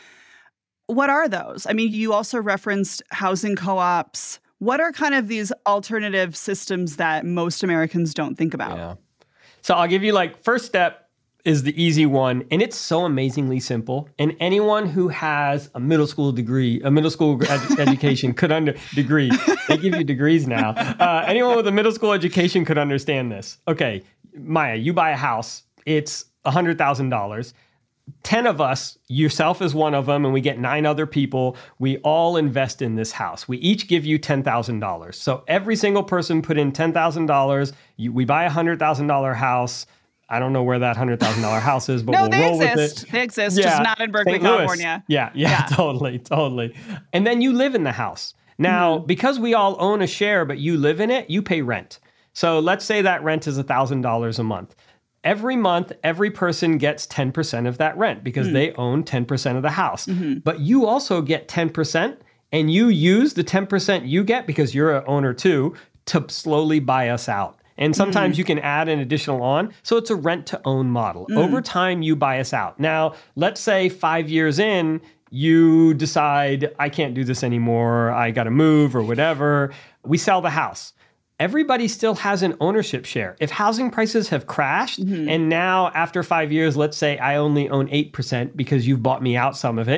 What are those? I mean, you also referenced housing co-ops. What are kind of these alternative systems that most Americans don't think about? Yeah. So I'll give you like first step is the easy one, and it's so amazingly simple. And anyone who has a middle school degree, a middle school ed- education could under degree. They give you degrees now. Uh, anyone with a middle school education could understand this. Okay, Maya, you buy a house. It's one hundred thousand dollars. ten of us, yourself is one of them, and we get nine other people. We all invest in this house. We each give you ten thousand dollars. So every single person put in ten thousand dollars. You, we buy a one hundred thousand dollars house. I don't know where that one hundred thousand dollars house is, but no, we'll they roll exist. with it. They exist, yeah. Just not in Berkeley, California. Yeah, yeah, yeah, totally, totally. And then you live in the house. Now, mm-hmm. because we all own a share, but you live in it, you pay rent. So let's say that rent is one thousand dollars a month. Every month, every person gets ten percent of that rent because mm. they own ten percent of the house. Mm-hmm. But you also get ten percent, and you use the ten percent you get because you're an owner too to slowly buy us out. And sometimes mm. you can add an additional on. So it's a rent-to-own model. Mm. Over time, you buy us out. Now, let's say five years in, you decide, I can't do this anymore. I got to move or whatever. We sell the house. Everybody still has an ownership share. If housing prices have crashed, mm-hmm. and now after five years, let's say I only own eight percent because you've bought me out some of it,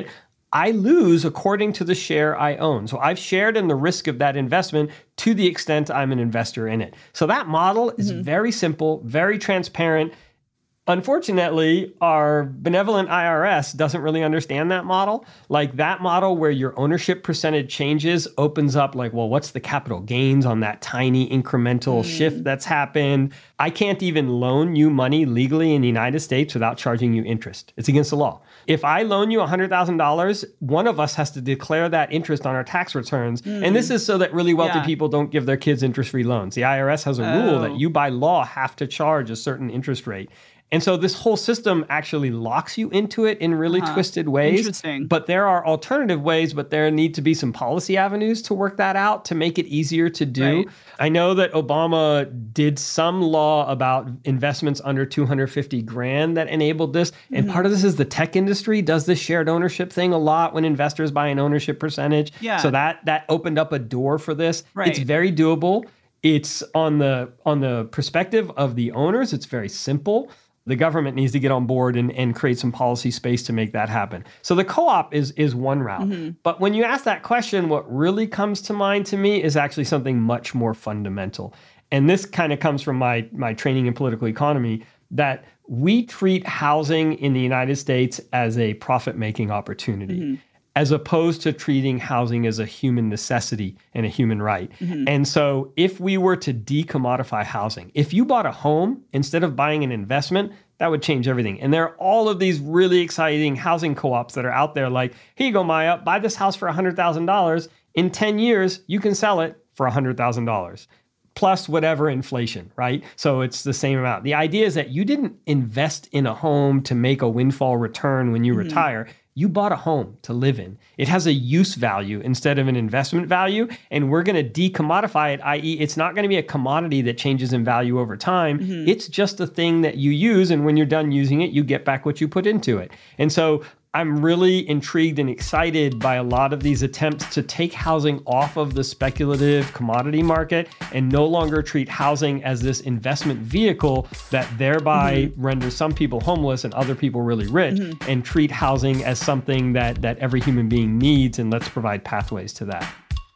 I lose according to the share I own. So I've shared in the risk of that investment to the extent I'm an investor in it. So that model is mm-hmm. very simple, very transparent. Unfortunately, our benevolent I R S doesn't really understand that model. Like that model where your ownership percentage changes opens up like, well, what's the capital gains on that tiny incremental mm. shift that's happened? I can't even loan you money legally in the United States without charging you interest. It's against the law. If I loan you one hundred thousand dollars, one of us has to declare that interest on our tax returns. Mm. And this is so that really wealthy yeah. people don't give their kids interest-free loans. The I R S has a oh. rule that you by law have to charge a certain interest rate. And so this whole system actually locks you into it in really uh-huh. twisted ways. Interesting. But there are alternative ways, but there need to be some policy avenues to work that out to make it easier to do. Right. I know that Obama did some law about investments under two hundred fifty grand that enabled this. And mm-hmm. part of this is the tech industry does this shared ownership thing a lot when investors buy an ownership percentage. Yeah. So that that opened up a door for this. Right. It's very doable. It's on the on the perspective of the owners. It's very simple. The government needs to get on board and, and create some policy space to make that happen. So the co-op is is one route. Mm-hmm. But when you ask that question, what really comes to mind to me is actually something much more fundamental. And this kind of comes from my, my training in political economy, that we treat housing in the United States as a profit-making opportunity. Mm-hmm. as opposed to treating housing as a human necessity and a human right. Mm-hmm. And so if we were to decommodify housing, if you bought a home instead of buying an investment, that would change everything. And there are all of these really exciting housing co-ops that are out there like, here you go, Maya, buy this house for one hundred thousand dollars. In ten years, you can sell it for one hundred thousand dollars. Plus whatever inflation, right? So it's the same amount. The idea is that you didn't invest in a home to make a windfall return when you mm-hmm. retire. You bought a home to live in. It has a use value instead of an investment value, and we're going to decommodify it, that is it's not going to be a commodity that changes in value over time. Mm-hmm. It's just a thing that you use, and when you're done using it, you get back what you put into it. And so I'm really intrigued and excited by a lot of these attempts to take housing off of the speculative commodity market and no longer treat housing as this investment vehicle that thereby mm-hmm. renders some people homeless and other people really rich, mm-hmm. and treat housing as something that, that every human being needs, and let's provide pathways to that.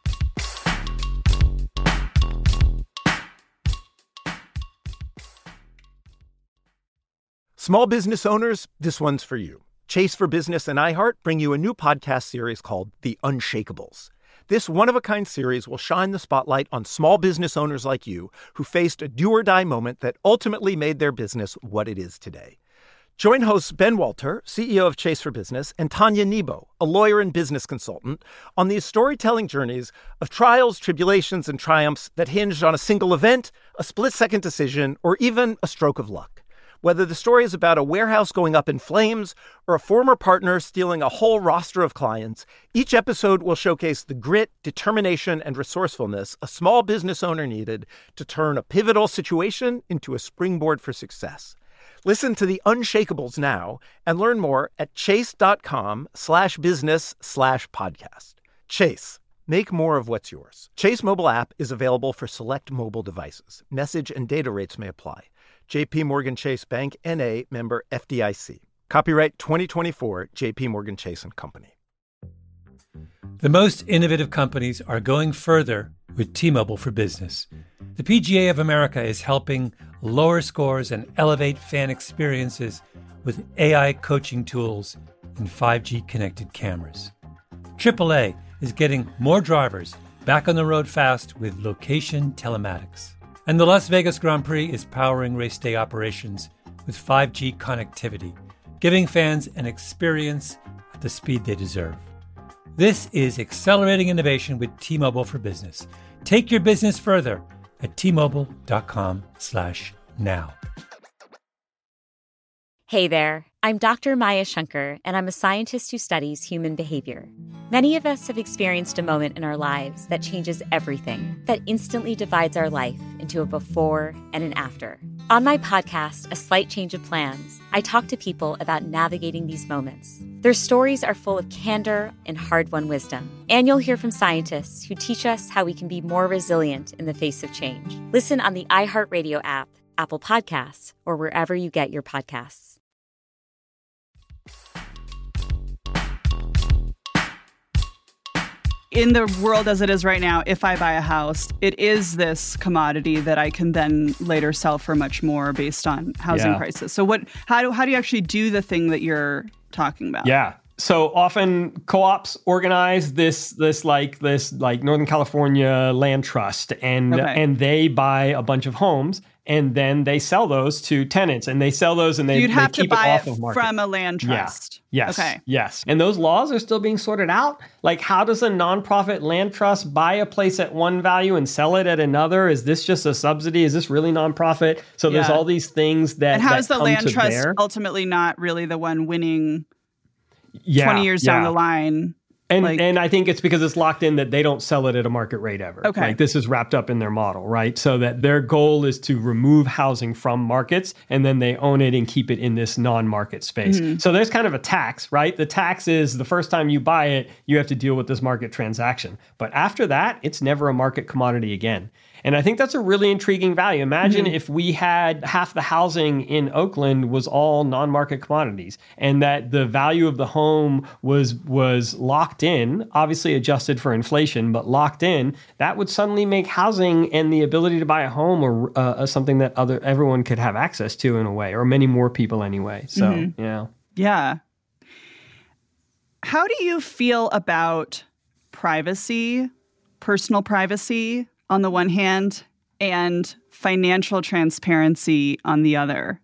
Small business owners, this one's for you. Chase for Business and iHeart bring you a new podcast series called The Unshakables. This one-of-a-kind series will shine the spotlight on small business owners like you who faced a do-or-die moment that ultimately made their business what it is today. Join hosts Ben Walter, C E O of Chase for Business, and Tanya Nebo, a lawyer and business consultant, on these storytelling journeys of trials, tribulations, and triumphs that hinged on a single event, a split-second decision, or even a stroke of luck. Whether the story is about a warehouse going up in flames or a former partner stealing a whole roster of clients, each episode will showcase the grit, determination, and resourcefulness a small business owner needed to turn a pivotal situation into a springboard for success. Listen to The Unshakables now and learn more at chase.com slash business slash podcast. Chase, make more of what's yours. Chase mobile app is available for select mobile devices. Message and data rates may apply. J P Morgan Chase Bank, N A, member F D I C. Copyright twenty twenty-four, J P Morgan Chase and Company. The most innovative companies are going further with T-Mobile for Business. The P G A of America is helping lower scores and elevate fan experiences with A I coaching tools and five G connected cameras. triple A is getting more drivers back on the road fast with location telematics. And the Las Vegas Grand Prix is powering race day operations with five G connectivity, giving fans an experience at the speed they deserve. This is accelerating innovation with T-Mobile for Business. Take your business further at T-Mobile.com slash now. Hey there, I'm Doctor Maya Shankar, and I'm a scientist who studies human behavior. Many of us have experienced a moment in our lives that changes everything, that instantly divides our life into a before and an after. On my podcast, A Slight Change of Plans, I talk to people about navigating these moments. Their stories are full of candor and hard-won wisdom. And you'll hear from scientists who teach us how we can be more resilient in the face of change. Listen on the iHeartRadio app, Apple Podcasts, or wherever you get your podcasts. in the world as it is right now, if I buy a house, it is this commodity that I can then later sell for much more based on housing Yeah. prices. So what? How do how do you actually do the thing that you're talking about? Yeah. So often co-ops organize this this like this like Northern California land trust, and Okay. and they buy a bunch of homes, and then they sell those to tenants, and they sell those and they, You'd they have to keep buy it off it of market. from a land trust. Yeah. Yes. Okay. Yes. And those laws are still being sorted out. Like, how does a nonprofit land trust buy a place at one value and sell it at another? Is this just a subsidy? Is this really nonprofit? So there's Yeah. all these things that And how that is the come land to trust bear. ultimately not really the one winning Yeah, twenty years down yeah. the line? And Like- and I think it's because it's locked in that they don't sell it at a market rate ever. Okay. Like, this is wrapped up in their model, right? So that their goal is to remove housing from markets, and then they own it and keep it in this non-market space. Mm-hmm. So there's kind of a tax, right? The tax is the first time you buy it, you have to deal with this market transaction. But after that, it's never a market commodity again. And I think that's a really intriguing value. Imagine Mm-hmm. if we had half the housing in Oakland was all non-market commodities, and that the value of the home was was locked in, obviously adjusted for inflation, but locked in. That would suddenly make housing and the ability to buy a home or uh, something that other everyone could have access to in a way, or many more people anyway. So Mm-hmm. yeah. Yeah. How do you feel about privacy, personal privacy on the one hand, and financial transparency on the other?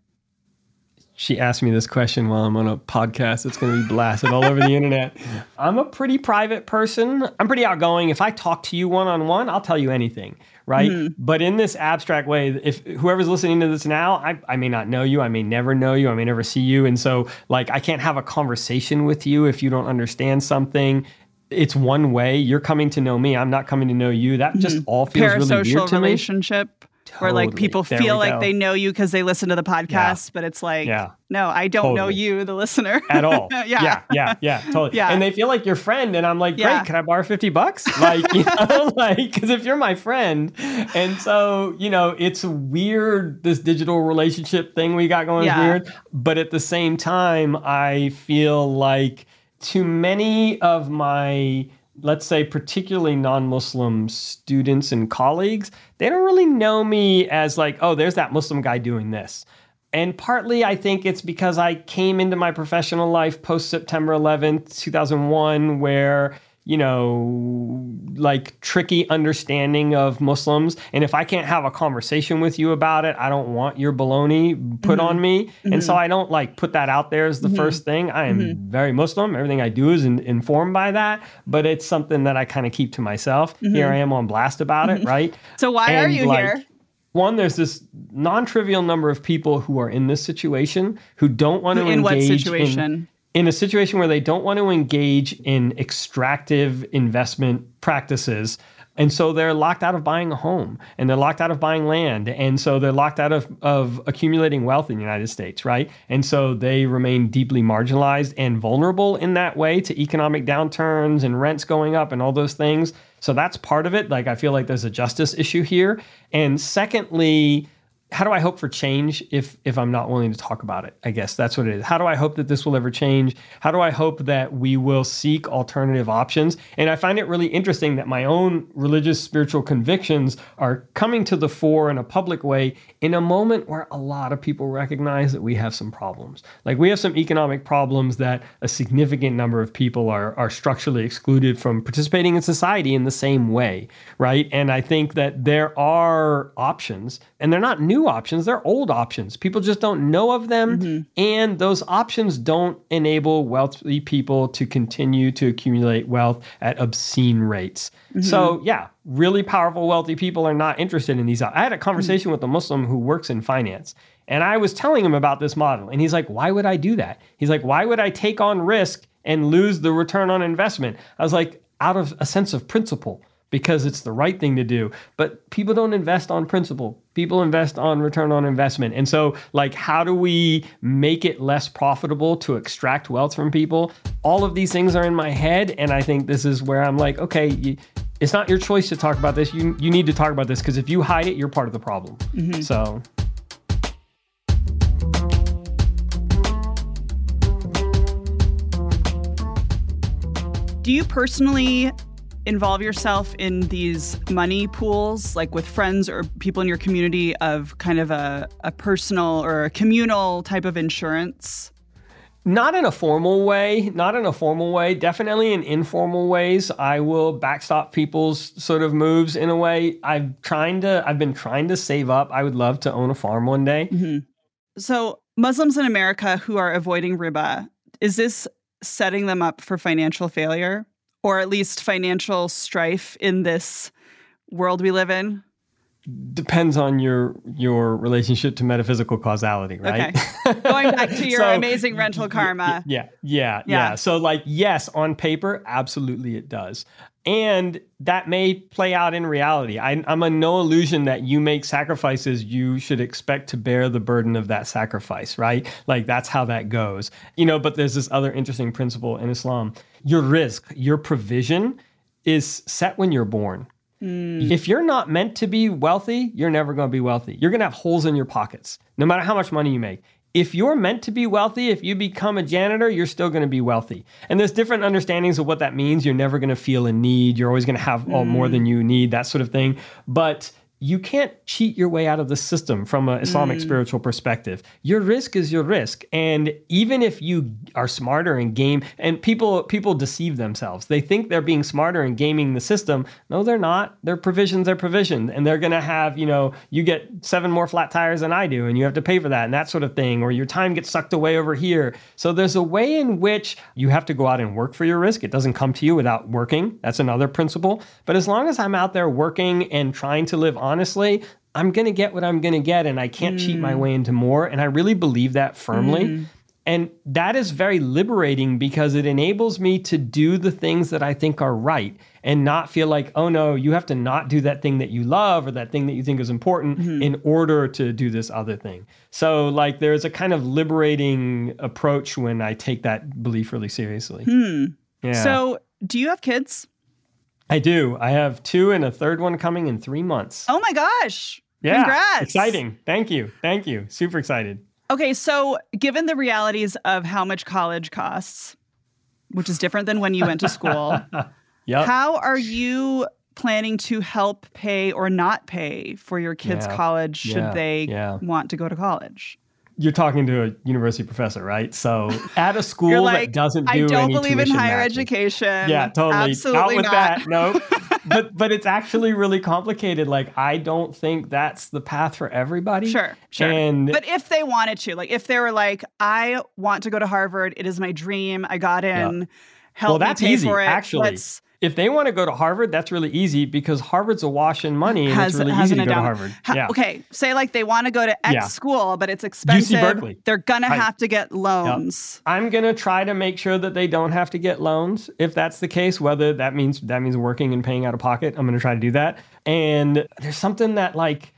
She asked me this question while I'm on a podcast. It's going to be blasted all over the internet. I'm a pretty private person. I'm pretty outgoing. If I talk to you one-on-one, I'll tell you anything, right? Mm-hmm. But in this abstract way, if whoever's listening to this now, I, I may not know you. I may never know you. I may never see you. And so, like, I can't have a conversation with you if you don't understand something. It's one way. You're coming to know me. I'm not coming to know you. That just all feels really weird Parasocial to me. relationship where like Totally. people There feel we like go. they know you because they listen to the podcast, but it's like, Yeah. no, I don't know Totally. you, the listener. At all. yeah. yeah, yeah, yeah, totally. Yeah. And they feel like your friend, and I'm like, great, Yeah. can I borrow fifty bucks? Like, you know, like, because if you're my friend, and so, you know, it's weird, this digital relationship thing we got going Yeah. is weird, but at the same time, I feel like too many of my, let's say, particularly non-Muslim students and colleagues, they don't really know me as like, oh, there's that Muslim guy doing this. And partly I think it's because I came into my professional life post-September eleventh, two thousand one, where, you know, like tricky understanding of Muslims. And if I can't have a conversation with you about it, I don't want your baloney put Mm-hmm. on me. Mm-hmm. And so I don't like put that out there as the mm-hmm. first thing. I am mm-hmm. very Muslim. Everything I do is in, informed by that, but it's something that I kind of keep to myself. Mm-hmm. Here I am on blast about mm-hmm. it, right? So why and are you like, here? One, there's this non-trivial number of people who are in this situation who don't want to in engage what situation? in in a situation where they don't want to engage in extractive investment practices. And so they're locked out of buying a home, and they're locked out of buying land. And so they're locked out of, of accumulating wealth in the United States, right? And so they remain deeply marginalized and vulnerable in that way to economic downturns and rents going up and all those things. So that's part of it. Like, I feel like there's a justice issue here. And secondly, how do I hope for change if if I'm not willing to talk about it? I guess that's what it is. How do I hope that this will ever change? How do I hope that we will seek alternative options? And I find it really interesting that my own religious spiritual convictions are coming to the fore in a public way in a moment where a lot of people recognize that we have some problems. Like, we have some economic problems that a significant number of people are, are structurally excluded from participating in society in the same way, right? And I think that there are options, and they're not new options, they're old options. People just don't know of them. Mm-hmm. And those options don't enable wealthy people to continue to accumulate wealth at obscene rates. Mm-hmm. So yeah, really powerful, wealthy people are not interested in these. I had a conversation mm-hmm. with a Muslim who works in finance, and I was telling him about this model. And he's like, why would I do that? He's like, why would I take on risk and lose the return on investment? I was like, out of a sense of principle, because it's the right thing to do. But people don't invest on principle. People invest on return on investment. And so, like, how do we make it less profitable to extract wealth from people? All of these things are in my head. And I think this is where I'm like, okay, you, it's not your choice to talk about this. You, you need to talk about this, because if you hide it, you're part of the problem. Mm-hmm. So... Do you personally involve yourself in these money pools, like with friends or people in your community, of kind of a, a personal or a communal type of insurance? Not in a formal way, not in a formal way, definitely in informal ways. I will backstop people's sort of moves in a way. I'm trying to, I've been trying to save up. I would love to own a farm one day. Mm-hmm. So Muslims in America who are avoiding riba, is this setting them up for financial failure, or at least financial strife in this world we live in? Depends on your your relationship to metaphysical causality, right? Okay. Going back to your so, amazing rental karma. Yeah, yeah, yeah, Yeah. yeah. So like, yes, on paper, absolutely it does. And that may play out in reality. I, I'm a no illusion that you make sacrifices, you should expect to bear the burden of that sacrifice, right? Like that's how that goes. You know, but there's this other interesting principle in Islam. Your rizq, your provision is set when you're born. Mm. If you're not meant to be wealthy, you're never going to be wealthy. You're going to have holes in your pockets, no matter how much money you make. If you're meant to be wealthy, if you become a janitor, you're still going to be wealthy. And there's different understandings of what that means. You're never going to feel a need. You're always going to have all, more than you need, that sort of thing. But you can't cheat your way out of the system from an Islamic mm. spiritual perspective. Your rizq is your rizq. And even if you are smarter and game, and people people deceive themselves. They think they're being smarter and gaming the system. No, they're not. Their provisions are provisioned. And they're going to have, you know, you get seven more flat tires than I do, and you have to pay for that and that sort of thing. Or your time gets sucked away over here. So there's a way in which you have to go out and work for your rizq. It doesn't come to you without working. That's another principle. But as long as I'm out there working and trying to live honestly, I'm going to get what I'm going to get, and I can't mm. cheat my way into more. And I really believe that firmly. Mm. And that is very liberating because it enables me to do the things that I think are right and not feel like, oh no, you have to not do that thing that you love or that thing that you think is important mm-hmm. in order to do this other thing. So like there's a kind of liberating approach when I take that belief really seriously. Hmm. Yeah. So do you have kids? I do. I have two and a third one coming in three months. Oh my gosh. Yeah. Congrats. Exciting. Thank you. Thank you. Super excited. Okay. So given the realities of how much college costs, which is different than when you went to school, yep. how are you planning to help pay or not pay for your kids' yeah. college should yeah. they yeah. want to go to college? You're talking to a university professor, right? So at a school like, that doesn't do I don't any believe in tuition higher matching. education. Yeah, totally. Absolutely Out with not. that. No. but but it's actually really complicated. Like I don't think that's the path for everybody. Sure, sure. And but if they wanted to, like if they were like, I want to go to Harvard, it is my dream. I got in. Yeah. Help well, that's me pay easy, for it. actually. Let's, If they want to go to Harvard, that's really easy because Harvard's awash in money and has, it's really has easy to go to endowment. Harvard. Ha- yeah. Okay, say like they want to go to X Yeah. school, but it's expensive. U C Berkeley. They're going Right. to have to get loans. Yep. I'm going to try to make sure that they don't have to get loans. If that's the case, whether that means that means working and paying out of pocket, I'm going to try to do that. And there's something that like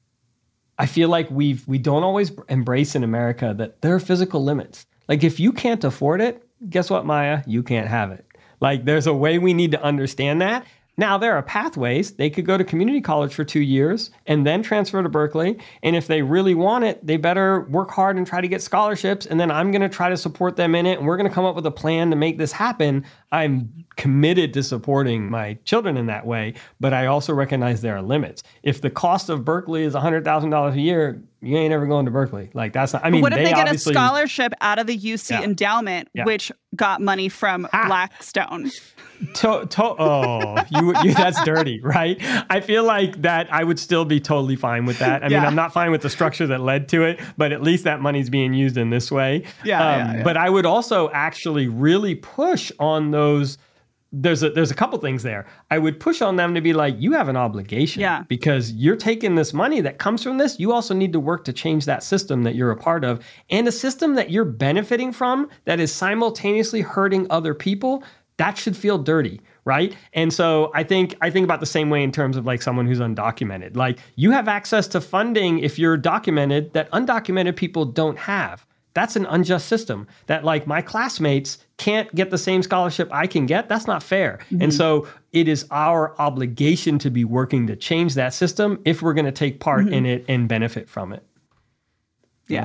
I feel like we've we don't always embrace in America, that there are physical limits. Like if you can't afford it, guess what, Maya? You can't have it. Like there's a way we need to understand that. Now, there are pathways. They could go to community college for two years and then transfer to Berkeley. And if they really want it, they better work hard and try to get scholarships. And then I'm going to try to support them in it. And we're going to come up with a plan to make this happen. I'm committed to supporting my children in that way. But I also recognize there are limits. If the cost of Berkeley is one hundred thousand dollars a year, you ain't ever going to Berkeley. Like that's not, I mean, what if they, they get a obviously, scholarship out of the U C Yeah. endowment, Yeah. which got money from Ah. Blackstone? To, to, oh, you, you, that's dirty, right? I feel like that I would still be totally fine with that. I mean, Yeah. I'm not fine with the structure that led to it, but at least that money's being used in this way. Yeah, yeah, yeah. But I would also actually really push on those. There's a, there's a couple things there. I would push on them to be like, you have an obligation Yeah. because you're taking this money that comes from this. You also need to work to change that system that you're a part of, and a system that you're benefiting from that is simultaneously hurting other people. That should feel dirty, right? And so I think I think about the same way in terms of like someone who's undocumented. Like you have access to funding if you're documented that undocumented people don't have. That's an unjust system that like my classmates can't get the same scholarship I can get. That's not fair. Mm-hmm. And so it is our obligation to be working to change that system if we're going to take part mm-hmm. in it and benefit from it. Yeah. You know?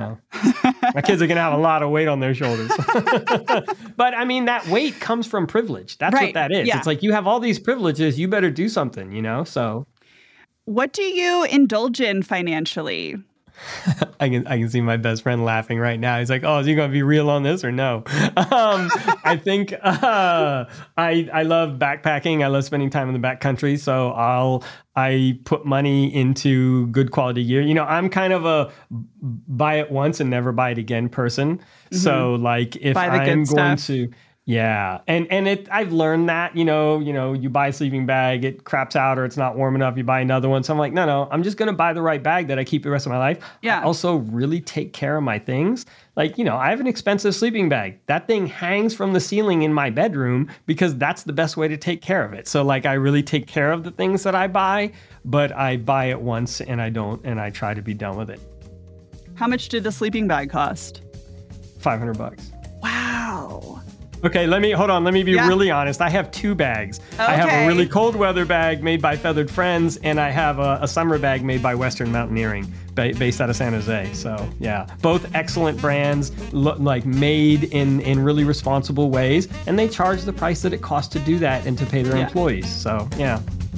My kids are going to have a lot of weight on their shoulders. But I mean, that weight comes from privilege. That's right. what that is. Yeah. It's like, you have all these privileges, you better do something, you know? So what do you indulge in financially? I can I can see my best friend laughing right now. He's like, "Oh, is he going to be real on this or no?" Um, I think uh, I I love backpacking. I love spending time in the backcountry. So I'll I put money into good quality gear. You know, I'm kind of a buy it once and never buy it again person. Mm-hmm. So like if I'm going stuff. to. Yeah. And and it I've learned that, you know, you know, you buy a sleeping bag, it craps out or it's not warm enough, you buy another one. So I'm like, no, no, I'm just going to buy the right bag that I keep the rest of my life. Yeah. I also really take care of my things. Like, you know, I have an expensive sleeping bag. That thing hangs from the ceiling in my bedroom because that's the best way to take care of it. So like, I really take care of the things that I buy, but I buy it once and I don't, and I try to be done with it. How much did the sleeping bag cost? five hundred bucks. Wow. Okay, let me, hold on, let me be yeah. really honest. I have two bags. Okay. I have a really cold weather bag made by Feathered Friends, and I have a, a summer bag made by Western Mountaineering, ba- based out of San Jose. So, yeah, both excellent brands, lo- like made in, in really responsible ways, and they charge the price that it costs to do that and to pay their yeah. employees. So, yeah.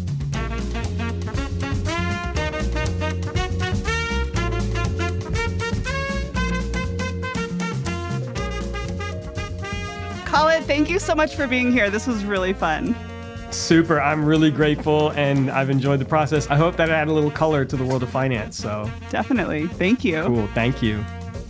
Khaled, thank you so much for being here. This was really fun. Super. I'm really grateful, and I've enjoyed the process. I hope that I add a little color to the world of finance. So definitely. Thank you. Cool. Thank you.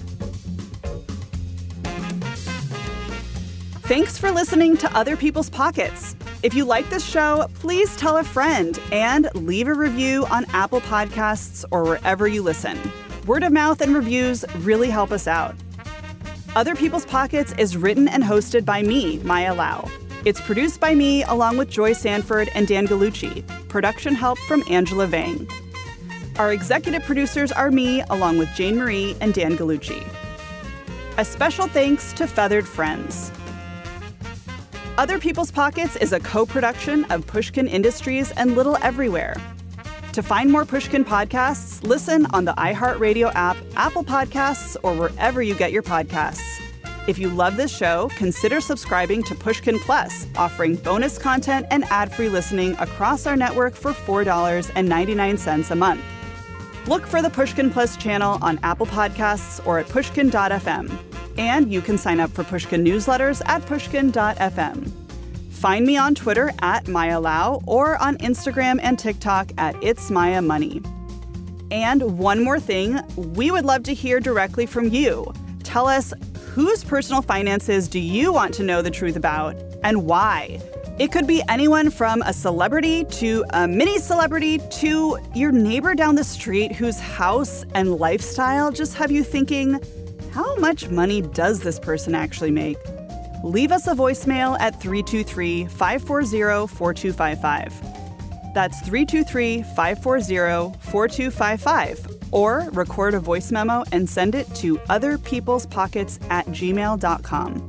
Thanks for listening to Other People's Pockets. If you like this show, please tell a friend and leave a review on Apple Podcasts or wherever you listen. Word of mouth and reviews really help us out. Other People's Pockets is written and hosted by me, Maya Lau. It's produced by me along with Joy Sanford and Dan Gallucci. Production help from Angela Vang. Our executive producers are me along with Jane Marie and Dan Gallucci. A special thanks to Feathered Friends. Other People's Pockets is a co-production of Pushkin Industries and Little Everywhere. To find more Pushkin podcasts, listen on the iHeartRadio app, Apple Podcasts, or wherever you get your podcasts. If you love this show, consider subscribing to Pushkin Plus, offering bonus content and ad-free listening across our network for four dollars and ninety-nine cents a month. Look for the Pushkin Plus channel on Apple Podcasts or at pushkin dot f m. And you can sign up for Pushkin newsletters at pushkin dot f m. Find me on Twitter at Maya Lau or on Instagram and TikTok at It's Maya Money. And one more thing, we would love to hear directly from you. Tell us, whose personal finances do you want to know the truth about and why? It could be anyone from a celebrity to a mini celebrity to your neighbor down the street whose house and lifestyle just have you thinking, how much money does this person actually make? Leave us a voicemail at three two three, five four zero, four two five five. That's three two three, five four zero, four two five five. Or record a voice memo and send it to otherpeoplespockets at gmail dot com.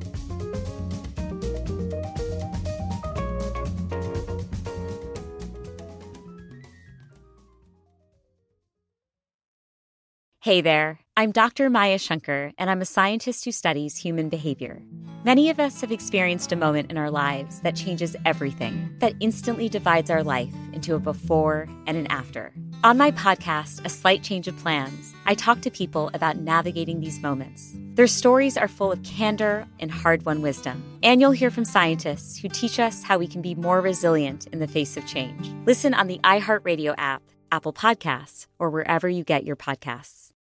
Hey there, I'm Doctor Maya Shankar, and I'm a scientist who studies human behavior. Many of us have experienced a moment in our lives that changes everything, that instantly divides our life into a before and an after. On my podcast, A Slight Change of Plans, I talk to people about navigating these moments. Their stories are full of candor and hard-won wisdom. And you'll hear from scientists who teach us how we can be more resilient in the face of change. Listen on the iHeartRadio app, Apple Podcasts, or wherever you get your podcasts.